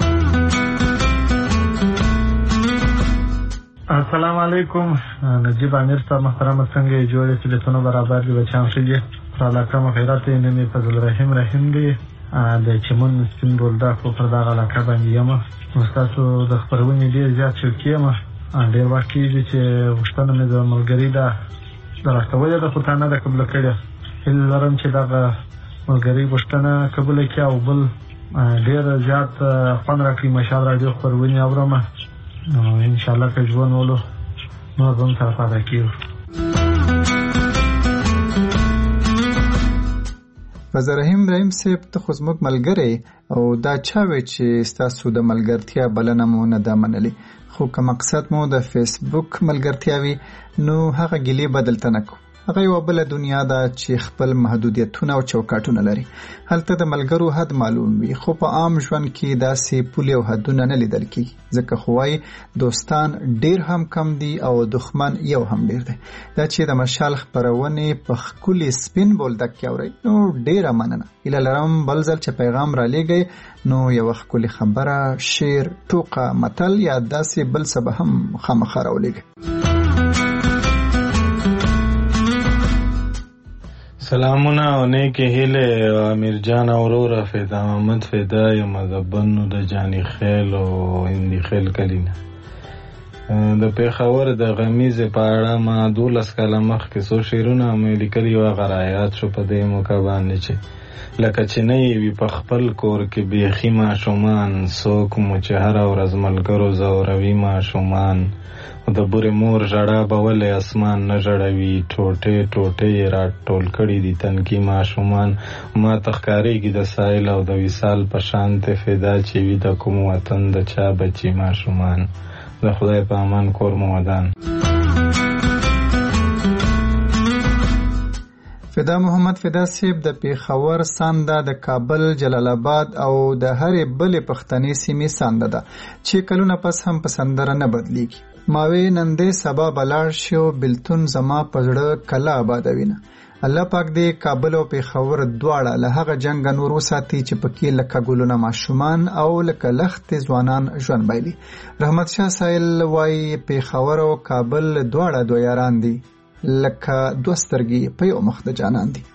السلام علیکم نجیب امیر صاحب محترم څنګه جوړې سلیتونو برابر دي بچان شي علاقه مخیرات نمی فضل رحیم دی د چمن سپین بولدا خو پر دا علاقه باندې یم. تاسو د خبرونې ډیر زیات شوکیم ډیر وخت کېږي چې وشتنه مې د ملګری دا راکولې د خدانه د قبول کړي هیله لرم چې دا ملګری وشتنه قبول کړي او بل ډیر زیات خوند راکړي. مشال راډیو خبرونه اورم ان شاء الله که ژوند ولو نو زم سره پاتې کیږو. فضل رحیم صاحب ته خو زموږ ملګری او دا چا وی چې ستاسو د ملګرتیا بلنه مو نه ده منلې. خو که مقصد مو د فیسبوک ملګرتیا وي نو هغه ګیلې بدلته نه کوو. هغه یو بل دنیا ده چې خپل محدودیتونه او چوکاټونه لري. هلته د ملګرو حد معلوم وي، خو په عام ژوند کې داسې پولې او حدونه نه لیدل کېږي، ځکه خو وایي دوستان ډېر هم کم دي او دښمن یو هم ډېر دی. دا چې د مشال خپرونې په ښکلي سپین بولدک کې اورئ نو ډېره مننه. هیله لرم بل ځل چې پیغام را لیږئ نو یوه ښکلې خبره، شعر، ټوکه، متل یا داسې بل څه به هم خامخا راولېږئ. سلامونه او نیکې هیلې امیر جان وروره فیضا محمد فیضا یم د بنو د جاني خیل او هندي خیل کلینه. د پېښور د غمیزې په اړه ما 12 کاله مخکې څو شعرونه مې لیکلي وو، هغه رایاد شو په دې موقع باندې چې لکه چې نه یې وي په خپل کور کې بیخي ماشومان، څوک مو چې هره ورځ ملګرو ځوروي ماشومان، د بورې مور ژړا به ولې اسمان نه ژړوي، ټوټې ټوټې یې راټول کړي دي تنکي ماشومان. ما ته ښکارېږي د سایل او د وصال په شانتې فدا چې وي د کوم وطن د چا بچي ماشومان. د خدای په امان کور مو ودان. فدا محمد فدا صاحب د پېښور سانده، د کابل، جلال آباد او د هرې بلې پښتنې سیمې سانده ده چې کلونه پس هم په سندره نه بدلیږي. ماوی نن دې سبا بلاړ شي او بلتون زما په زړه کله آبادوینه. الله پاک دې کابل او پېښور دواړه له هغه جنګه نور وساتي چې پکې لکه ګلونه ماشومان او لکه لختې ځوانان ژوند بایلي. رحمت شاه سایل وایي پېښور او کابل دواړه دوه یاران دي، لکه دوه سترګې په یو مخ د جانان دي.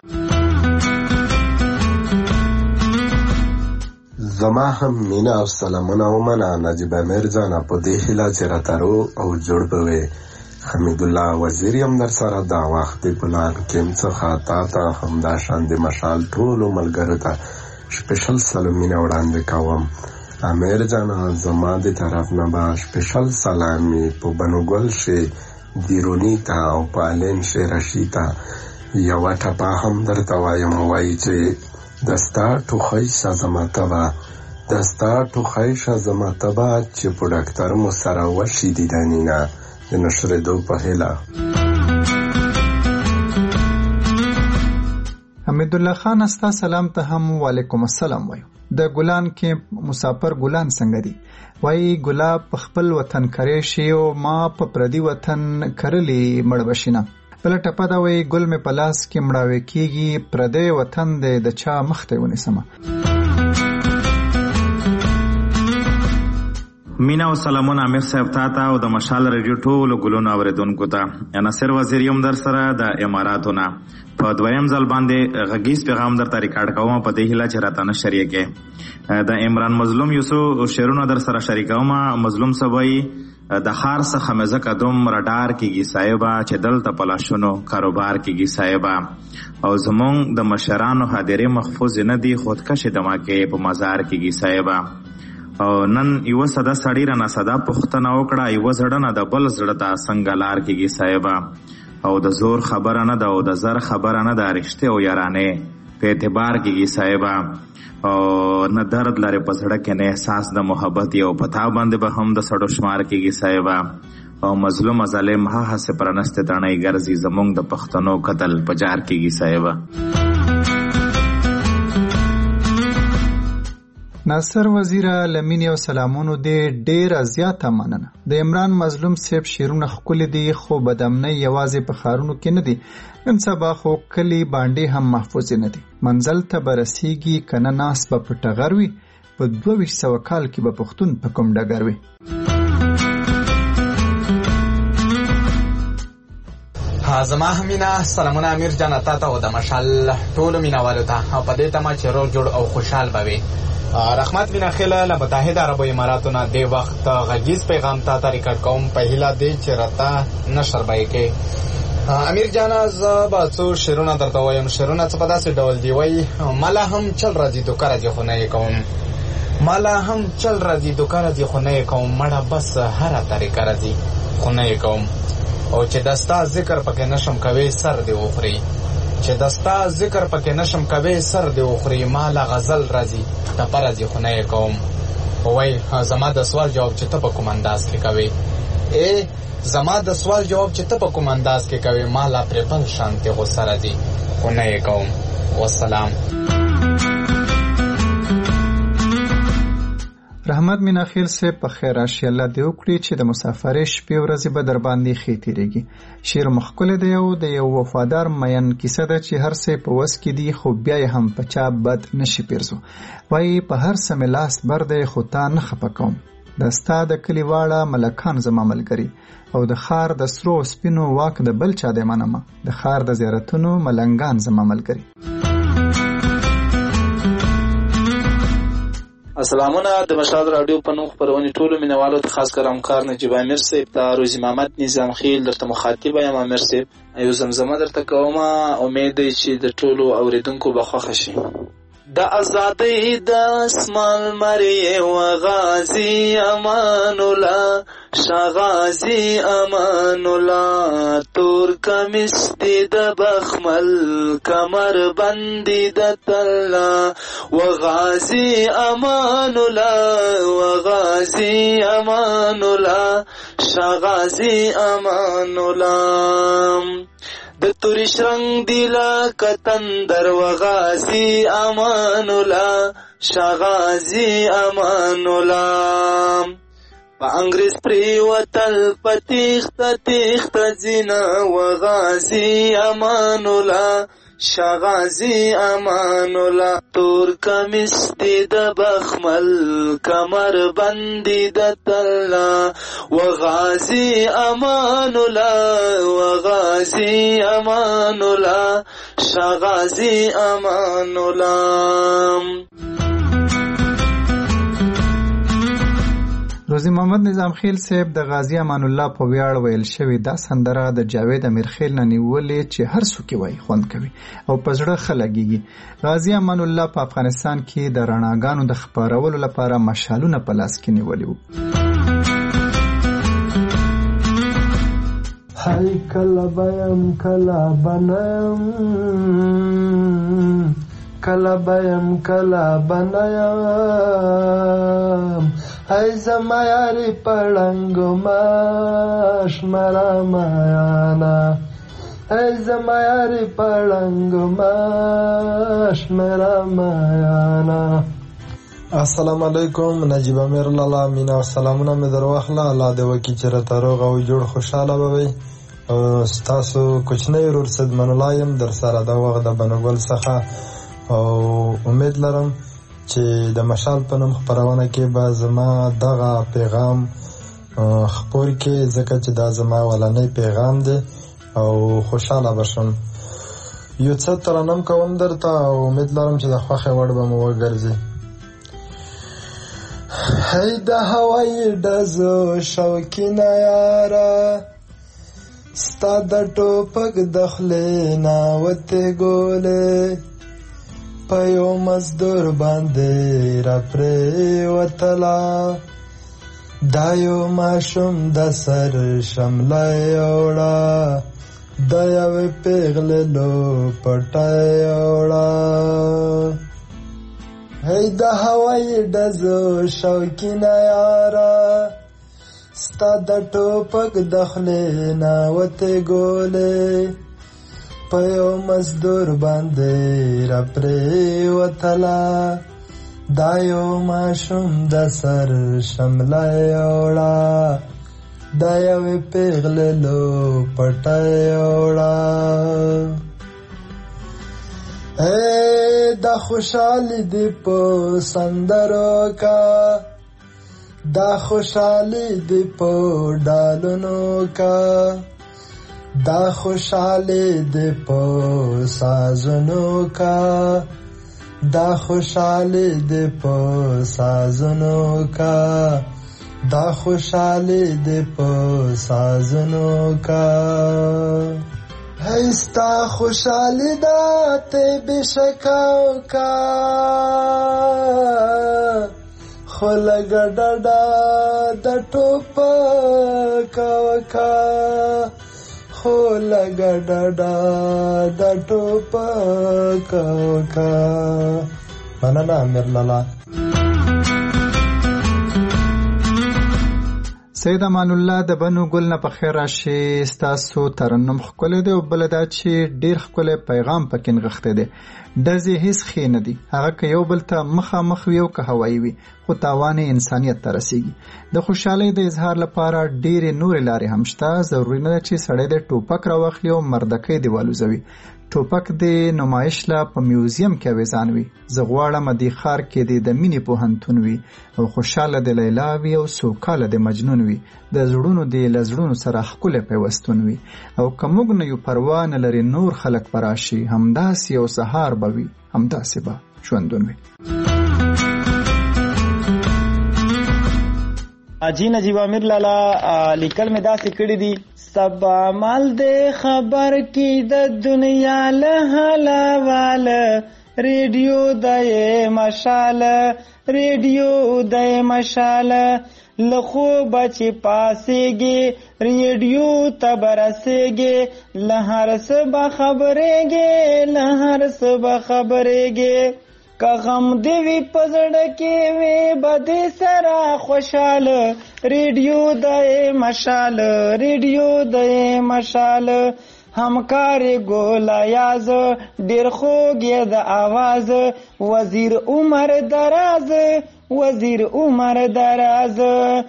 زما هم مینا او سلامونه ومنه نجیب امیر جانه په دې هیله چې راتارو او جوړ به وې. حمید الله وزیر یم در سره دا وخت د پلان کیم څخه تا ته همداشان د مشال ټولو ملګرو ته سپیشل سلامونه وړاندې کوم. امیر جانه زما د طرف نه به سپیشل سلامي په بنوګل شي دیرونی ته او په الین شي رشي ته یوه ټپه هم درته وایم، وایي چې دستا ټوخی شه زما تبه، دستا ټوخی شه زما تبه چې په ډاکټر مو سره وشي دیدنینه د نشرېدو په هیله. حمید الله خان استا سلام ته هم وعلیکم السلام وایو. د ګلان کې مسافر ګلان څنګه دي؟ وایي ګلاب په خپل وطن کرې شي او ما په پردي وطن کرلی مړ بشینه. بل ټپه دا وایي ګل مې په لاس کې مړاوې کېږي، پردی وطن دی د چا مخ ته ونیسمه. مینا او سلامونه امیر صاحب ته او د مشال ریډیو ټولو ګلونو اوریدونکو ته. ناصر وزیر یم در سره د اماراتونه په دویم ځل باندې غږیز پیغام درته ریکارډ کوم په دې هیله چې راته نه شریکې. د عمران مظلوم یوسف شعرونه در سره شریکوم. مظلوم صاحب د خار څخه مې ځکه دومره ډار کېږي صاحبه چې دلته په لاشونو کاروبار کېږي صاحبه، او زمونږ د مشرانو حاضرې محفوظ نه دي، خودکشي دماکې په مزار کېږي صاحبه. او نن یوه سده سړي رانه سده پوښتنه وکړه، یوه زړه نه د بل زړه ته څنګه لار کېږي صاحبه. او د زور خبره نه ده او د زر خبره نه ده، رښتې او یارانې په اعتبار کېږي صاحبه. او نه درد لري په زړه کې، نه احساس د محبت، او په تا باندې به هم د سړو شمار کېږي صاحبه. او مظلوم ظالم هسې پرانستې تڼۍ ګرځي، زمونږ د پښتنو قتل په جار کېږي صاحبه. ناصر وزیره لمینې او سلامونو دې ډېره زیاته مننه. د عمران مظلوم صاحب شعرونه ښکلي دي، خو بدامنۍ یوازې په ښارونو کې نه دي، نن سبا خو کلي باندې هم محفوظ نه دي. منزل ته به رسیږي که نه ناس به په ټغر وي، په 2200 کال کې به پښتون په کوم ډګر وي. زما همینا سلامونه امیر جان ته او د مشال ټولو مینوالو ته، او په دې تمه چې روغ جوړ او خوشحال به وي. رحمت مینا خیله له متحده عربو اماراتو نه دې وخت غږیز پیغام ته ریکارډ کوم په هیله دې چې راته نشر به یې کې. امیر جانا زه به څو شعرونه درته وایم. شعرونه څه په داسې ډول دی، وایي مالا هم چل راځي دوکه راځي خو نه یې کوم، مالا هم چل راځي دوکه راځي خو نه یې کوم، مړه بس هره طریقه راځي خو نه یې کوم. او چې دستا ذکر پکې نشم کوي سر دی وخوري، چې دستا ذکر پکې نشم کوي سر دی وخوري، مالا غزل راځي ټپه راځي خو نه یې کوم. وایي زما د سوال جواب چې ته په کوم انداز کې کوي، زما د سوال جواب چې ته په کوم انداز کې کوي ما لا پرې بل شانتې غوسه راځي خو نه یې کوم. والسلام. رحمت میناخیل سے په خیر راشي الله دې وکړي چې د مسافرې شپې ورځې به در باندې ښې تېرېږي. شعر مخکله دی او د یو وفادار مین کیسه ده چې هر څه په وس کې دي خو بیا یې هم په چا بد نشي پیرزو. وایي په هر څه مې لاس بر دی خو تا نه خفه کوم. د ستا د کلي واړه ملکان زما ملګري او د ښار د سرو سپینو واک د بل چا دی منمه. د ښار د زیارتونو ملنګان زما ملګري. السلامونه د مشال رادیو په نوم خپرونې ټولو مینوالو ته خاص کر همکار نجیب امیر صاحب ته روزي محمد نظام خیل درته مخاطب یم. امیر صاحب یو زمزمه درته کوم امید دی چې د ټولو اوریدونکو به خوښه شي. د ازادۍ د اسمان مری و غازی امان الله شغازی امان الله تور کمستی د بخمل کمر بندی د تلا و غازی امان الله و غازی امان الله شغازی امان الله د توریش رنگ دیلا کتندر و غازی امان الله شغازی امان الله پا انگریز پری وطل پتیخت تیخت زینا و غازی امان الله شغازی امان الله تور کمستی د بخمل کمر بندی د تلا و غازی امان الله و غازی امان الله شغازی امان الله. روزي محمد نظام خیل صاحب د غازی امان الله په ویاړ ویل شوی دا سندره د جاوید امیر خیل نه نیولې چې هر څوک وایي خوند کوي او په زړه ښه لګیږي. غازی امان الله په افغانستان کې د رڼاګانو د خپرولو لپاره مشالونه په لاس کې نیولي وو. هاي کلا بیم کلا بنیم کلا بیم کلا بنیم ای زما یاری پړنګو ماش مرا مایانا ای زما یاری پړنګو ماش مرا مایانا. السلام علیکم نجیب امیر لالا مینا و سلامونه می در واخله. الله دې وکړي چې راته روغ او جوړ خوشحاله به وئ. ستاسو کوچنی ورور صدمن الله یم در سره د وخت د بنګل څخه او امید لرم چې د مشال په نوم خپرونه کې به زما دغه پیغام خپور کې ځکه چې دا زما ولنی پیغام دی او خوشحاله بشم. یو څه ترنم کوم درته او امید لرم چې د خوښې وړ به مو وګرځي. هی د هوایي ډزو شوقینه یاره ستا د ټوپک د خولې نه وتې ګولې په یو مزدور باندې را پرېوتله دا یو ماشوم د سر شمله یوړه د یوې پیغلې لوپټه یوړه. هی د هوایي ډزو شوقینه یاره ستا د ټوپک د خولې نه وتې ګولې په یو مزدور باندې را پرېوتله دا یو ماشوم د سر شمله یوړه د یوې پیغلې لوپټه یوړه. دا خوشحالی دی په سندرو کا دا خوشحالی دی په ډالونو کا دا خوشحالی دی په سازونو کا دا خوشحالی دی په سازونو کا دا خوشحالی دی په سازونو کا. هستا خوشحالی دا تے بشکاو کا خلق ڈاڈا دا ٹوپا کا خلق ڈاڈا دا ٹوپا کا. مننه امیر لالا. سید امان الله د بنو ګل نه په خیر راشي. ستاسو ترنم ښکلی دی او بله دا چې ډېر ښکلی پیغام پکې نغښتی دی. ډزې هیڅ ښې نه دي، هغه که یو بل ته مخامخ وي او که هوایي وي، خو تاوان انسانیت ته رسیږي. د خوشحالۍ د اظهار لپاره ډېرې نورې لارې هم شته. ضروري نه ده چې سړی د ټوپک راواخلي او مردکۍ دې والوزوي. ټوپک د نمایش لا په میوزیم کې اویزان وي. زه غواړم دې ښار کې د مینې پوهنتون وي او خوشحاله د لیلا وي او سوکاله د مجنون وي. د زړونو د له زړونو سره ښکلی پیوستون وي. او که موږ نه یو پروا نه لري نور خلک به راشي، همداسې یو سهار به وي، همداسې به ژوندون وي. اجی نجیب امیر لالا لیکل مې داسې کړي دي: سبا مال دې خبر کی د دنیا له حاله، ریډیو د مشال، ریډیو د مشال، له خوبه چې پاسېږي ریډیو ته به رسېږي، له هر څه به خبرېږي، له هر څه به خبرېږي. که غم دې وي په زړه کې وي به دې سره خوشحاله، ریډیو د مشال، ریډیو د مشال. همکار ګولا یاز ډېر خوږ یې د آواز، وزیر عمر دراز، وزیر عمر دراز.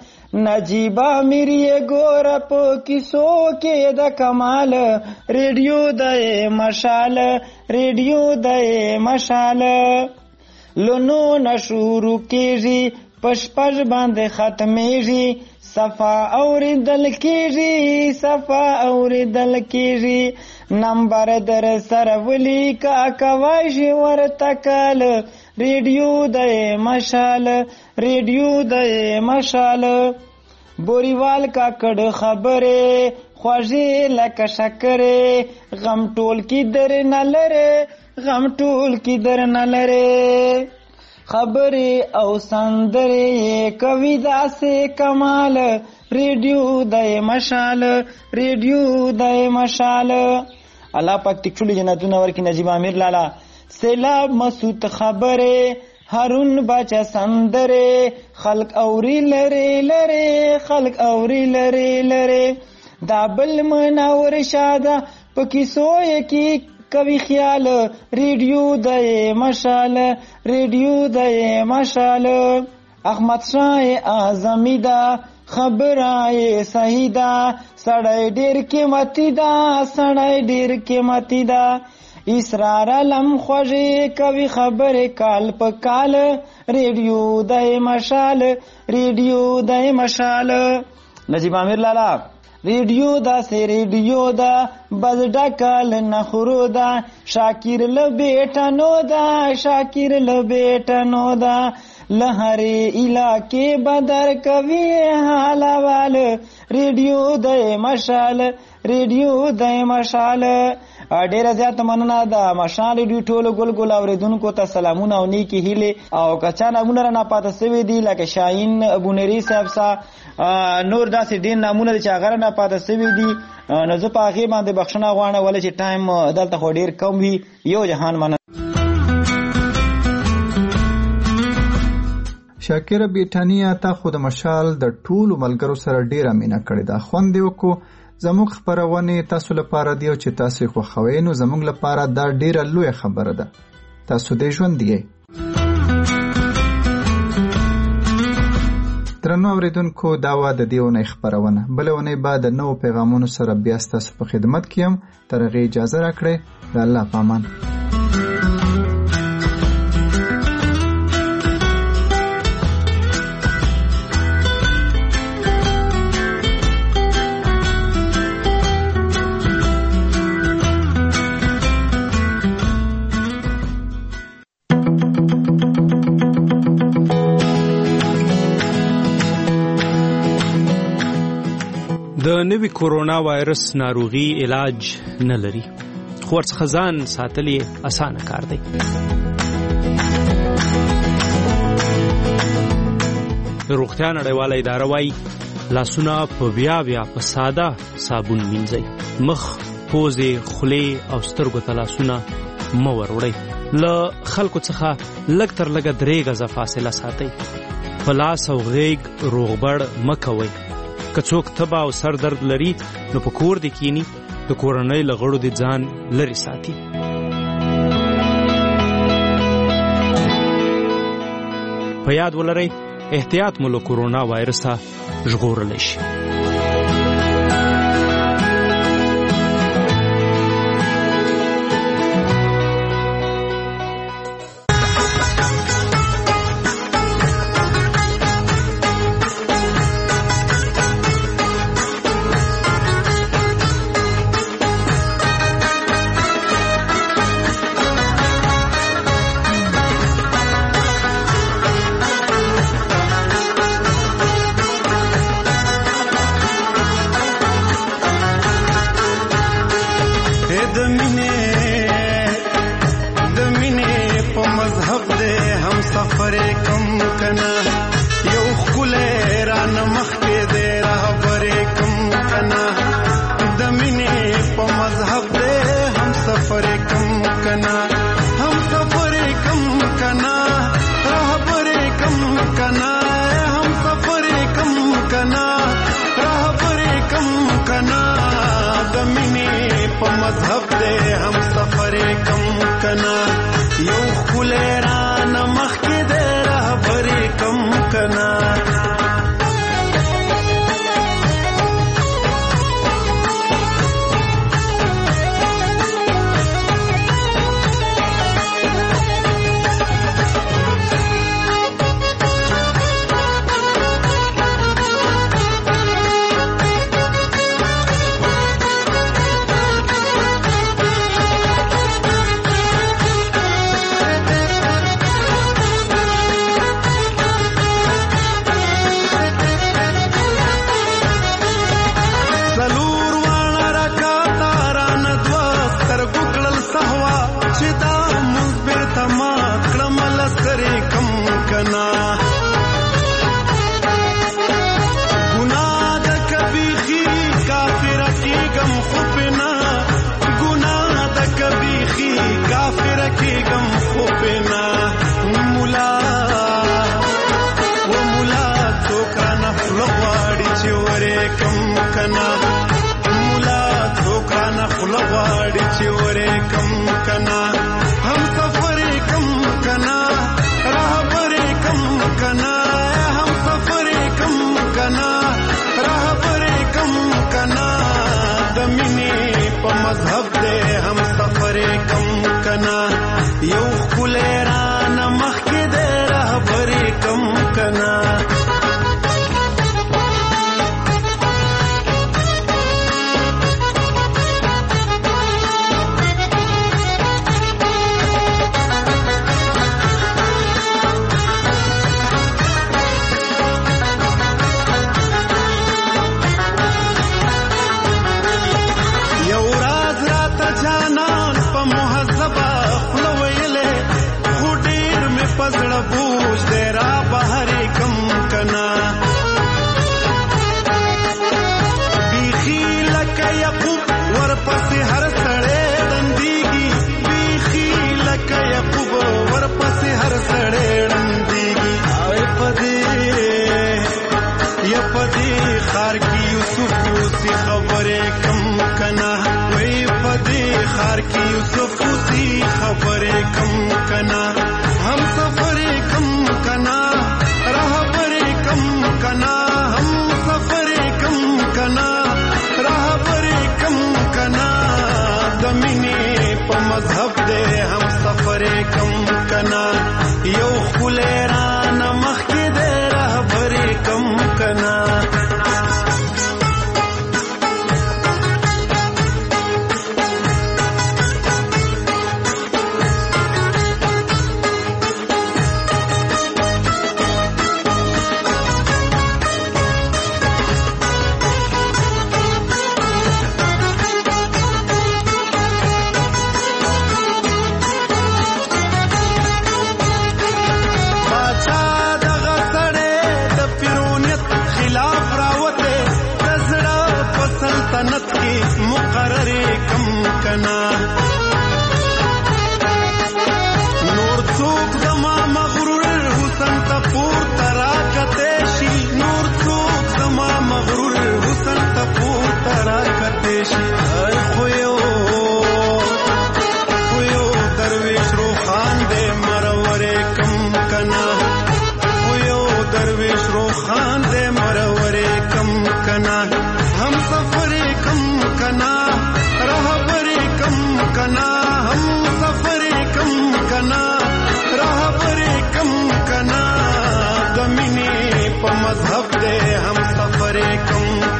نجیب امیر یې ګوره په کیسو کې د کمال، ریډیو د مشال، ریډیو د مشال. لونو نشورو کېږي پشپش باندې ختمیږي، صفا اوریدل کېږي، صفا اوریدل کېږي. نمبر در سره ولیکه کوای شي ورته کال، ریډیو د مشال، ریډیو د مشال. بوریوال کاکړ خبرې خوږې لکه شکرې، غم ټول کی در نه لرې، غم ټول کی در نه لرې. خبرې او سندرې کوي داسې کمال، ریډیو د مشال، ریډیو د مشال. الله پاک ټیک ټولې جنتونه ورکړي نجیب امیر لالا. سیلاب مسعود خبرې، هارون باچا سندرې، خلق اوري لرې لرې، خلق اوري لرې لرې. دا بل منور شاده په کیسو کې کوي خیال، ریډیو د مشال، ریډیو د مشال. احمد شاه اعظمي دا خبره صحیح ده، سړی ډېر قیمتي ده، سړی ډېر قیمتي ده. اسرار علم خوږې کوي خبرې کال په کال، ریډیو د مشال، ریډیو د مشال. نجیب امیر لالا ریډیو دا سه ریډیو دا بز ډکل نخرو دا، شاکر لبیټنو دا، شاکر لبیټنو دا. لهرې علاقې بدر کوي حالوال، ریډیو د مشال، ریډیو د مشال. ډیره زیاته مننه د مشال ریډیو ټولو ګل ګل اوریدونکو ته سلامونه او نیکی هیلې. او که چا نامونه را ناپاته سوي دي لکه شاهین ابونری صاحب سا، نور داسې ډېر نامونه دي چې هغه را ناپاته سوي دي، نو زه په هغې باندې بخښنه غواړم، ولې چې ټایم دلته خو ډېر کم وي. یو جهان مننه. شاکره بیټانیا تا خو د مشال د ټولو ملګرو سره ډېره مینه کړې ده. خوند دې وکړو. زموږ خپرونې تاسو لپاره دی او چې تاسو یې خوښوئ نو زموږ لپاره دا ډېره لویه خبره ده. تاسو دې ژوند دی. درنو اوریدونکو دا وه د دې اونۍ خپرونه. بله اونۍ به د نوو پیغامونو سره بیا ستاسو په خدمت کې یم. تر هغې اجازه راکړئ. د الله په امان. د نوي کورونا وایرس ناروغي علاج نه لري، خو ورڅخه ځان ساتل یې اسانه کار دی. د روغتیا نړیواله اداره وایي لاسونه په بیا په ساده صابون مینځئ. مخ، پوزې، خولې او سترګو ته لاسونه مه وروړئ. له خلکو څخه لږ تر لږه 3 غزه فاصله ساتئ. په لاس او غیږ روغبړ مه کوئ. که څوک تبه او سر درد لري نو په کور دې کینی، د کورنۍ له غړو دې ځان لرې ساتي. په یاد ولرئ احتیاط مو له کورونا وایرسه ژغورلی شي.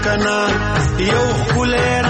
کنا یو خلیر